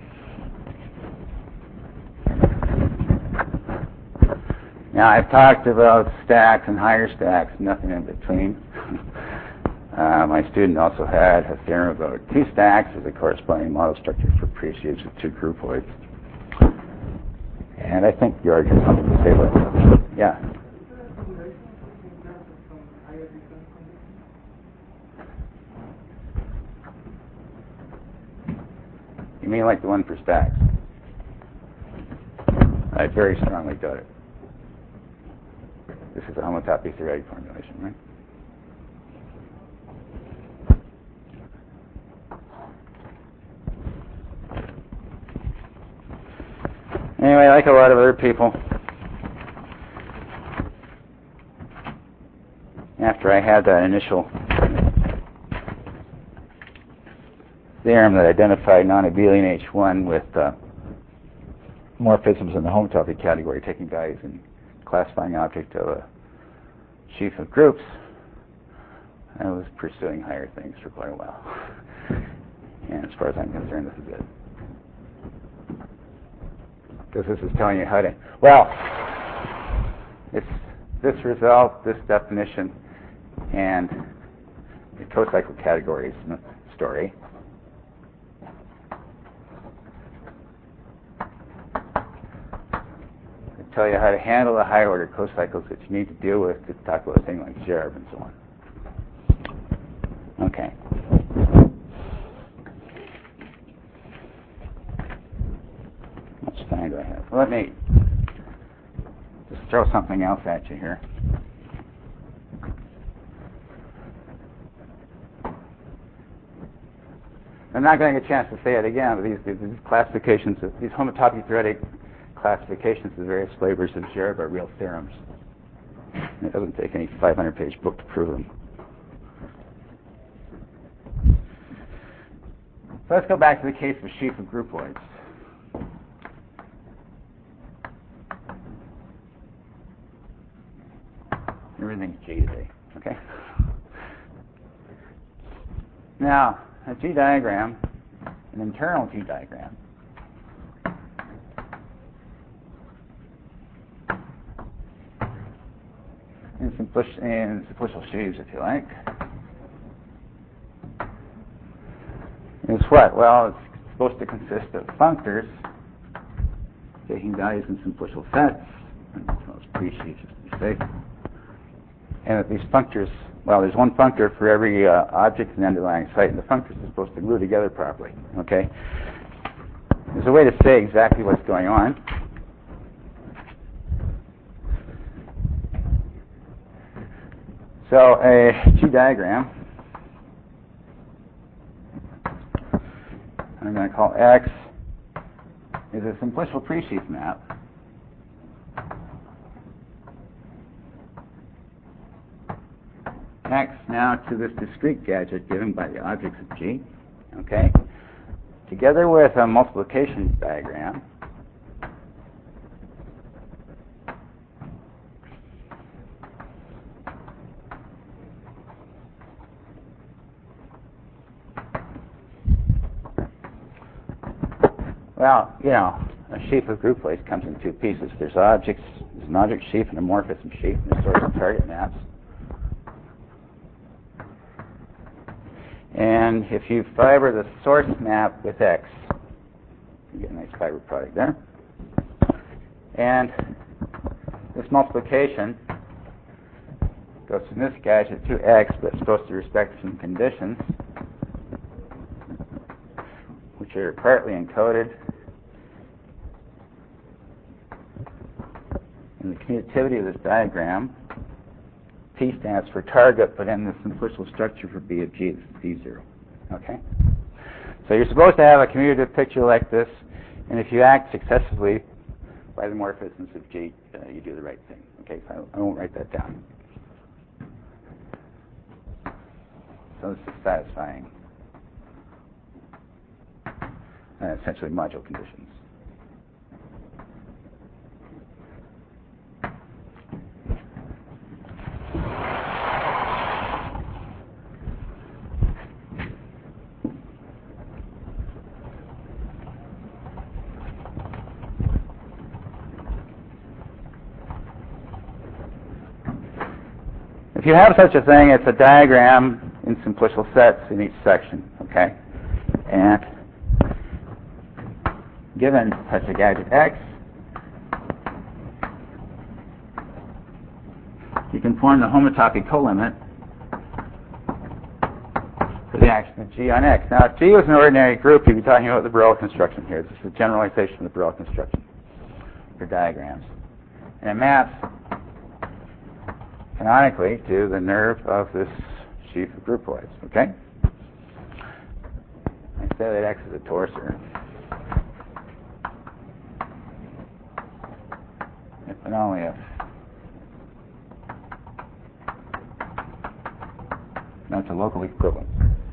Now, I've talked about stacks and higher stacks, nothing in between. My student also had a theorem about two stacks as a corresponding model structure for appreciates with two groupoids. And I think George has something to say about that. Yeah. You mean like the one for stacks? I very strongly doubt it. This is a homotopy theoretic formulation, right? Anyway, like a lot of other people, after I had that initial theorem that identified non-abelian H1 with morphisms in the homotopy category, taking values and classifying object of a sheaf of groups, I was pursuing higher things for quite a while. And as far as I'm concerned, this is it. Because this is telling you how to, well, it's this result, this definition, and the co-cycle categories story. Tell you how to handle the higher order co-cycles that you need to deal with to talk about a thing like Gerb and so on. Okay. How much time do I have? Well, let me just throw something else at you here. I'm not going to get a chance to say it again, but these classifications, these homotopy theoretic classifications of various flavors of Gerb are real theorems. It doesn't take any 500-page book to prove them. So let's go back to the case of a sheaf of groupoids. Everything's G today, okay? Now, a G diagram, an internal G diagram, in simplicial sheaves, if you like, is what? Well, it's supposed to consist of functors taking values in simplicial sets, most pre-sheaves, as we say, and that these functors, well, there's one functor for every object in the underlying site, and the functors are supposed to glue together properly, okay? There's a way to say exactly what's going on. So a G diagram, I'm going to call X, is a simplicial pre-sheaf map X now to this discrete gadget given by the objects of G, okay, together with a multiplication diagram Well, a sheaf of groupoids comes in two pieces. There's objects, there's an object sheaf and a morphism sheaf, and there's source and target maps. And if you fiber the source map with X, you get a nice fiber product there. And this multiplication goes from this gadget to X, but it's supposed to respect some conditions, which are partly encoded in the commutativity of this diagram. P stands for target, but in the simplicial structure for B of G, this is D0. Okay? So you're supposed to have a commutative picture like this, and if you act successively by the morphisms of G, you do the right thing. Okay, so I won't write that down. So this is satisfying essentially module conditions. If you have such a thing, it's a diagram in simplicial sets in each section, okay? And given such a gadget X, you can form the homotopy colimit for the action of G on X. Now, if G was an ordinary group, you'd be talking about the Borel construction here. This is a generalization of the Borel construction for diagrams. And it maps canonically to the nerve of this sheaf of groupoids, okay? I say that X is a torsor. If and only if. Now it's a local equivalence.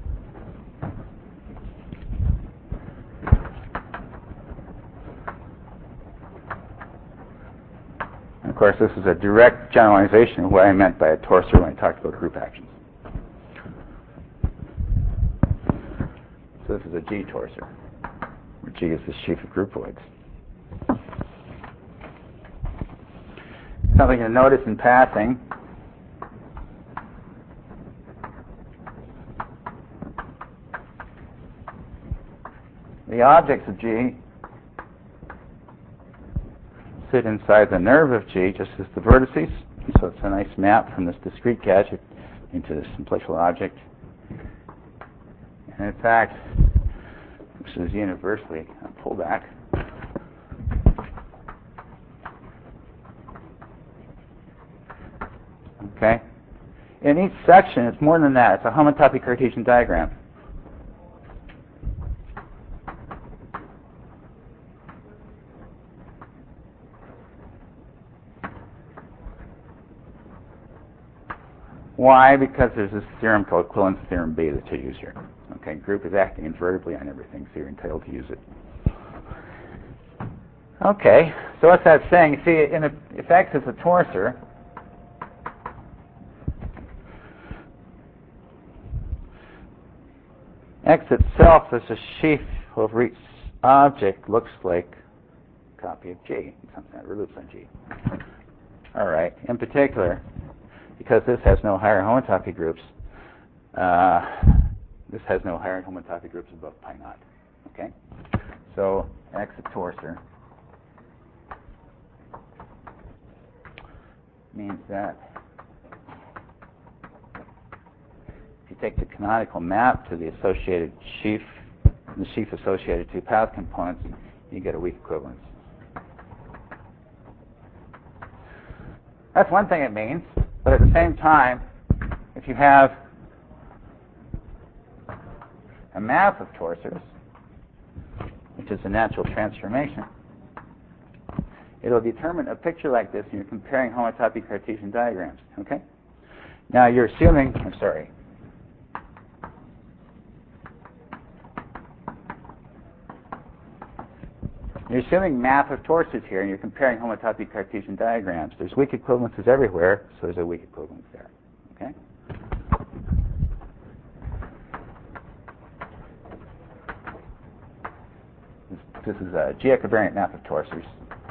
Of course, this is a direct generalization of what I meant by a torsor when I talked about group actions. So this is a G torsor, where G is the sheaf of groupoids. Something to notice in passing. The objects of G sit inside the nerve of G just as the vertices. So it's a nice map from this discrete gadget into this simplicial object. And in fact, this is universally a pullback. Okay? In each section, it's more than that. It's a homotopy Cartesian diagram. Why? Because there's this theorem called Quillen's theorem B that you use here. Okay, group is acting invertibly on everything, so you're entitled to use it. Okay, so what's that saying? You see, if X is a torsor, X itself as a sheaf over each object looks like a copy of G, in some sense, or loops on G. All right, in particular, because this has no higher homotopy groups, this has no higher homotopy groups above pi naught. Okay? So X a torsor means that if you take the canonical map to the associated sheaf, the sheaf associated to path components, you get a weak equivalence. That's one thing it means. But at the same time, if you have a map of torsors, which is a natural transformation, it'll determine a picture like this when you're comparing homotopy Cartesian diagrams. Okay? Now you're assuming, you're assuming map of torsors here, and you're comparing homotopy Cartesian diagrams. There's weak equivalences everywhere, so there's a weak equivalence there. Okay? This is a G-equivariant map of torsors.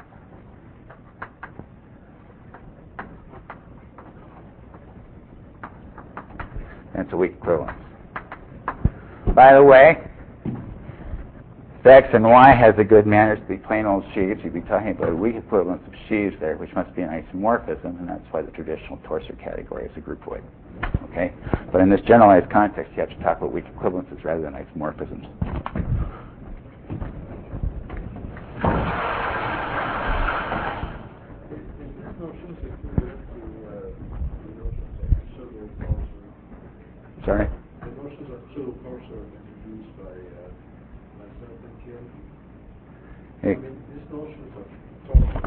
And it's a weak equivalence. By the way, if X and Y has the good manners to be plain old sheaves, you'd be talking about a weak equivalence of sheaves there, which must be an isomorphism, and that's why the traditional torsor category is a groupoid. Okay? But in this generalized context, you have to talk about weak equivalences rather than isomorphisms. Sorry?
The notions of pseudo-torsor introduced by myself and Kim.
Hey.
I mean, these notions of torsor,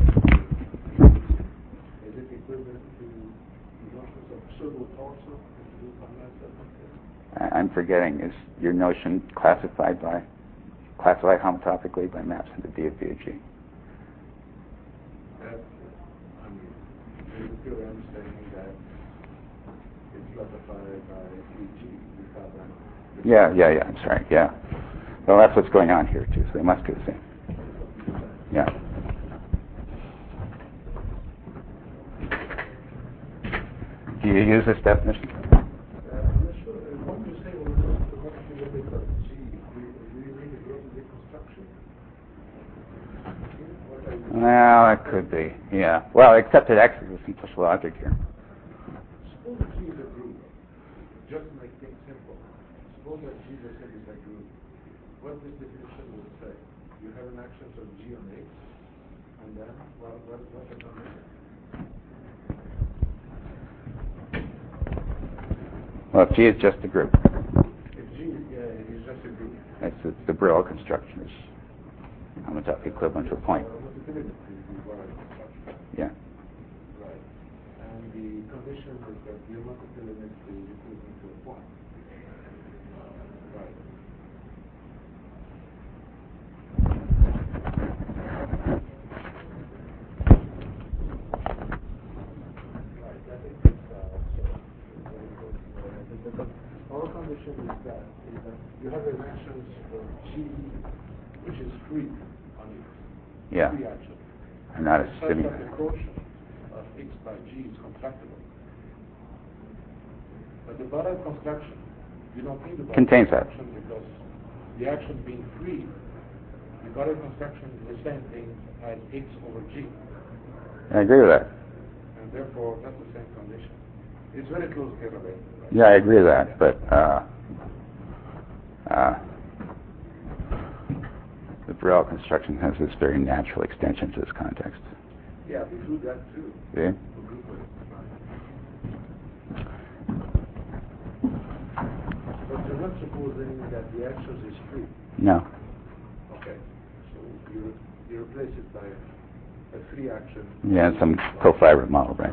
is it equivalent to the notions of pseudo-torsor introduced by myself and Kim?
I'm forgetting, is your notion classified homotopically by maps into D of B of G?
That, I mean, there's a pure understanding that it's classified by PG. We have that.
Yeah, I'm sorry, yeah. Well, that's what's going on here, too, so they must be the same. Yeah. Do you use this definition?
I'm not sure. When you say what is the limit of G, do you mean the growth of deconstruction?
Well, it could be, yeah. Well, except that X is a simplicial object here.
Suppose G is a group, just to make things simple. Suppose that G is a Heaviside group. What this definition would say? You have an action of G on X, and then what's the condition?
Well, if G is just a group.
If G is just a group.
It's the Brill construction is homotopy equivalent to a point. Yeah.
Right. And the condition is that the homotopy limit is equivalent to a point. Right. Our condition is that you have an action of G which is free on X.
Yeah.
Free action.
I'm not
Such
assuming
that the quotient of X by G is contractible. But the Barrel construction, you don't need the Barrel
contains that.
construction because the action being free, the Barrel construction is the same thing as X over G.
I agree with that.
And therefore, that's the same condition. It's very close to related. Right?
Yeah, I agree with that, but the Brill construction has this very natural extension to this context.
Yeah, we do that too.
See?
But you're not supposing that the action is free.
No.
Okay. So you replace it by a free action.
Yeah, some cofiber model, right?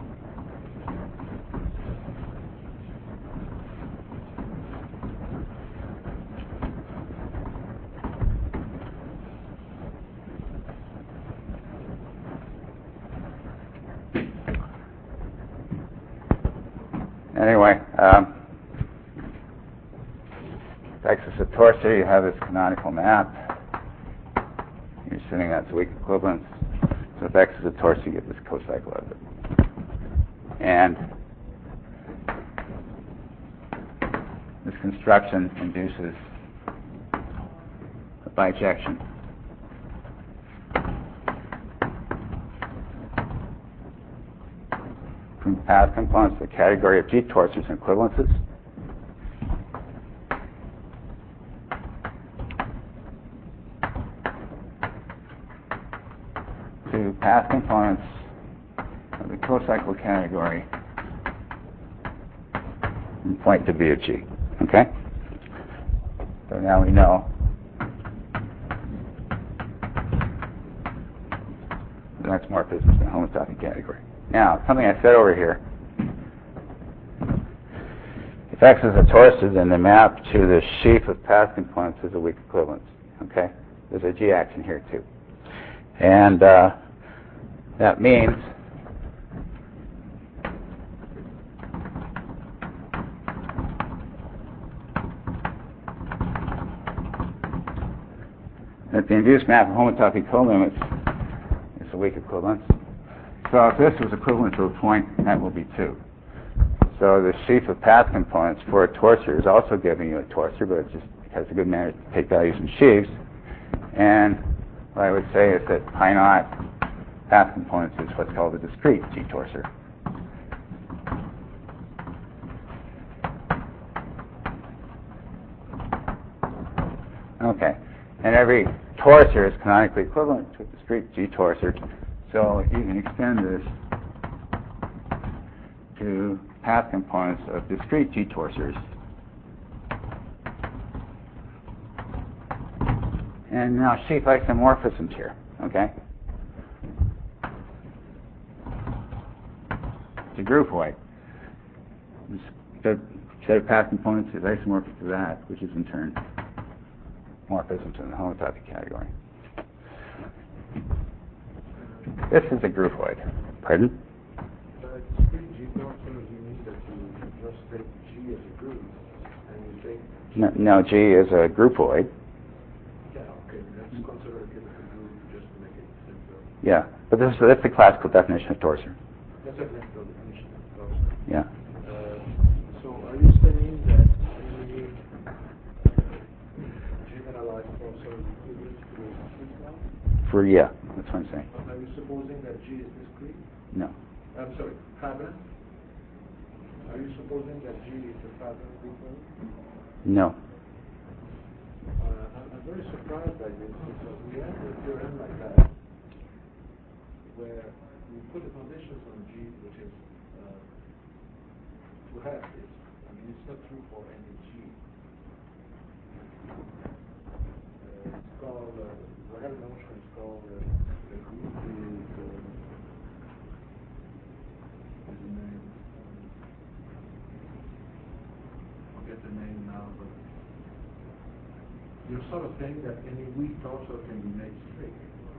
Anyway, if X is a torsor, you have this canonical map. You're assuming that's weak equivalence. So if X is a torsor, you get this cocycle of it. And this construction induces a bijection. From path components to the category of G torsors and equivalences. To path components of the cocycle category from point to B of G. Okay? So now we know the next morphism is the homotopy category. Now, something I said over here. If X is a torsor, then the map to the sheaf of path components is a weak equivalence. Okay? There's a G action here too. And that means that the induced map of homotopy colimits is a weak equivalence. So if this was equivalent to a point, that will be 2. So the sheaf of path components for a torsor is also giving you a torsor, but it just has a good manner to take values in sheaves. And what I would say is that pi naught path components is what's called a discrete G-torsor. Okay, and every torsor is canonically equivalent to a discrete G-torsor, so you can extend this to path components of discrete G-torsors. And now sheaf isomorphisms here, okay? It's a groupoid. The set of path components is isomorphic to that, which is in turn morphisms in the homotopy category. This is a groupoid. Pardon?
Discrete G-torsors, you mean that you just take G as a group, and you take...
No, G is a groupoid.
Yeah, okay, let's consider it as a group just to make it simpler.
Yeah, but that's the classical definition of torsor.
That's a classical definition of torsor.
Yeah.
So are you saying that any generalized torsor is equivalent to a discrete one?
Yeah, that's what I'm saying.
Are you supposing that G is discrete?
No.
I'm sorry, Fabry? Are you supposing that G is a Fabry groupoid?
No.
I'm very surprised by this because we have a theorem like that where we put the conditions on G which is to have this. I mean, it's not true for any G. It's called, we have a notion, it's called the group is the name. I forget the name now, but you're sort of saying that any weak torsor can be made straight.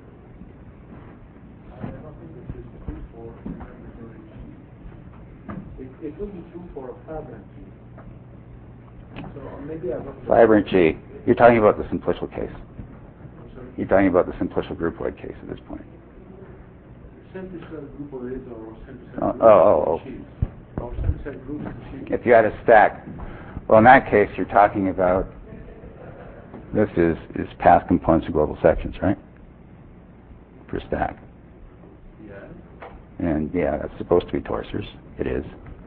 I don't think this is true for arbitrary G. It would be true for a fibrant G. So maybe I don't...
Fibrant G. You're talking about the simplicial case.
I'm sorry?
You're talking about the simplicial groupoid case at this point.
Simplicial groupoids or simplicial
Oh.
sheaves. Or simplicial groups of sheaves.
If you had a stack, well, in that case, you're talking about this is path components of global sections, right? For stack.
Yeah.
And yeah, that's supposed to be torsors. It is.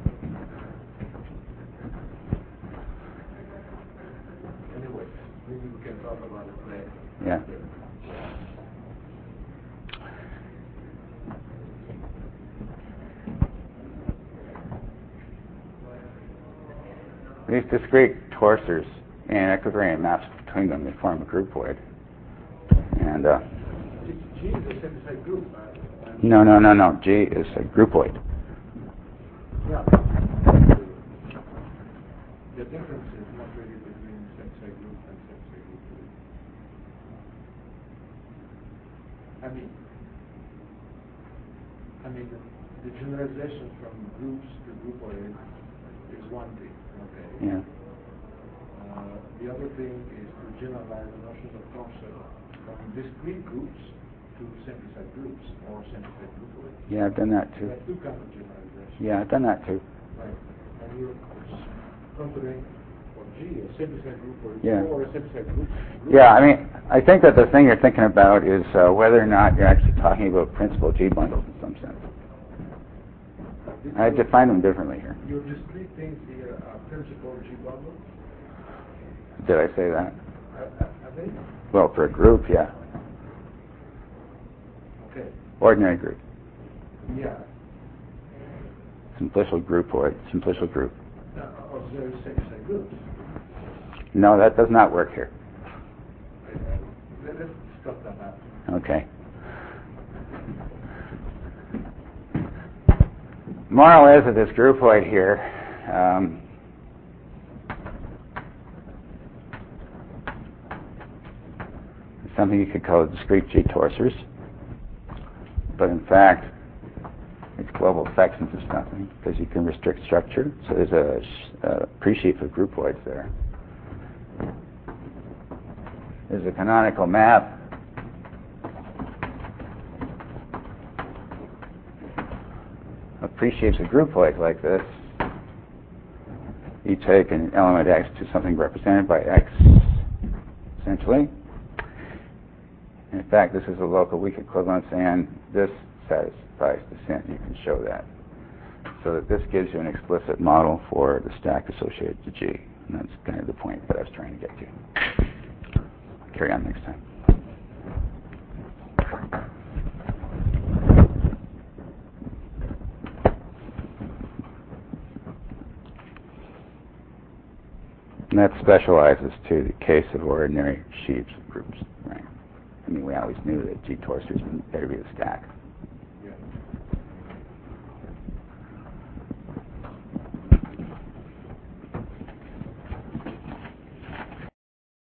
Anyway, maybe we can talk about it later.
Yeah. These discrete torsors and equivariant maps between them, they form a groupoid. And
G is a simplified group.
no. G is a groupoid.
Yeah. The difference is not really between simplified group and simplified group. I mean, the generalization from groups to groupoid is one thing. Okay.
Yeah.
The other thing is to generalize the notion of torsor from discrete groups to simplified groups or simplified groupoids.
Yeah, I've done that too.
There are two kinds of generalizations.
Yeah, I've done that too.
Right. And you're considering for G a simplified groupoid
Yeah.
or a simplified group.
Yeah, I mean, I think that the thing you're thinking about is whether or not you're actually talking about principal G bundles in some sense. I define them differently here.
Your discrete things here are principal G bundles.
Did I say that?
Are they?
Well, for a group, yeah.
Okay.
Ordinary group.
Yeah.
Simplicial groupoid. Simplicial group.
Auxiliary simplified groups.
No, that does not work here.
Let's stop that out.
Okay. Moral is that this groupoid here is something you could call discrete G-torsors, but in fact its global sections is nothing because you can restrict structure. So there's a pre-sheaf of groupoids there. There's a canonical map appreciates a groupoid like this, you take an element x to something represented by x, essentially. In fact, this is a local weak equivalence, and this satisfies descent. You can show that. So that this gives you an explicit model for the stack associated to G. And that's kind of the point that I was trying to get to. I'll carry on next time. And that specializes to the case of ordinary sheaves groups, right? I mean, we always knew that G torsors better be a stack.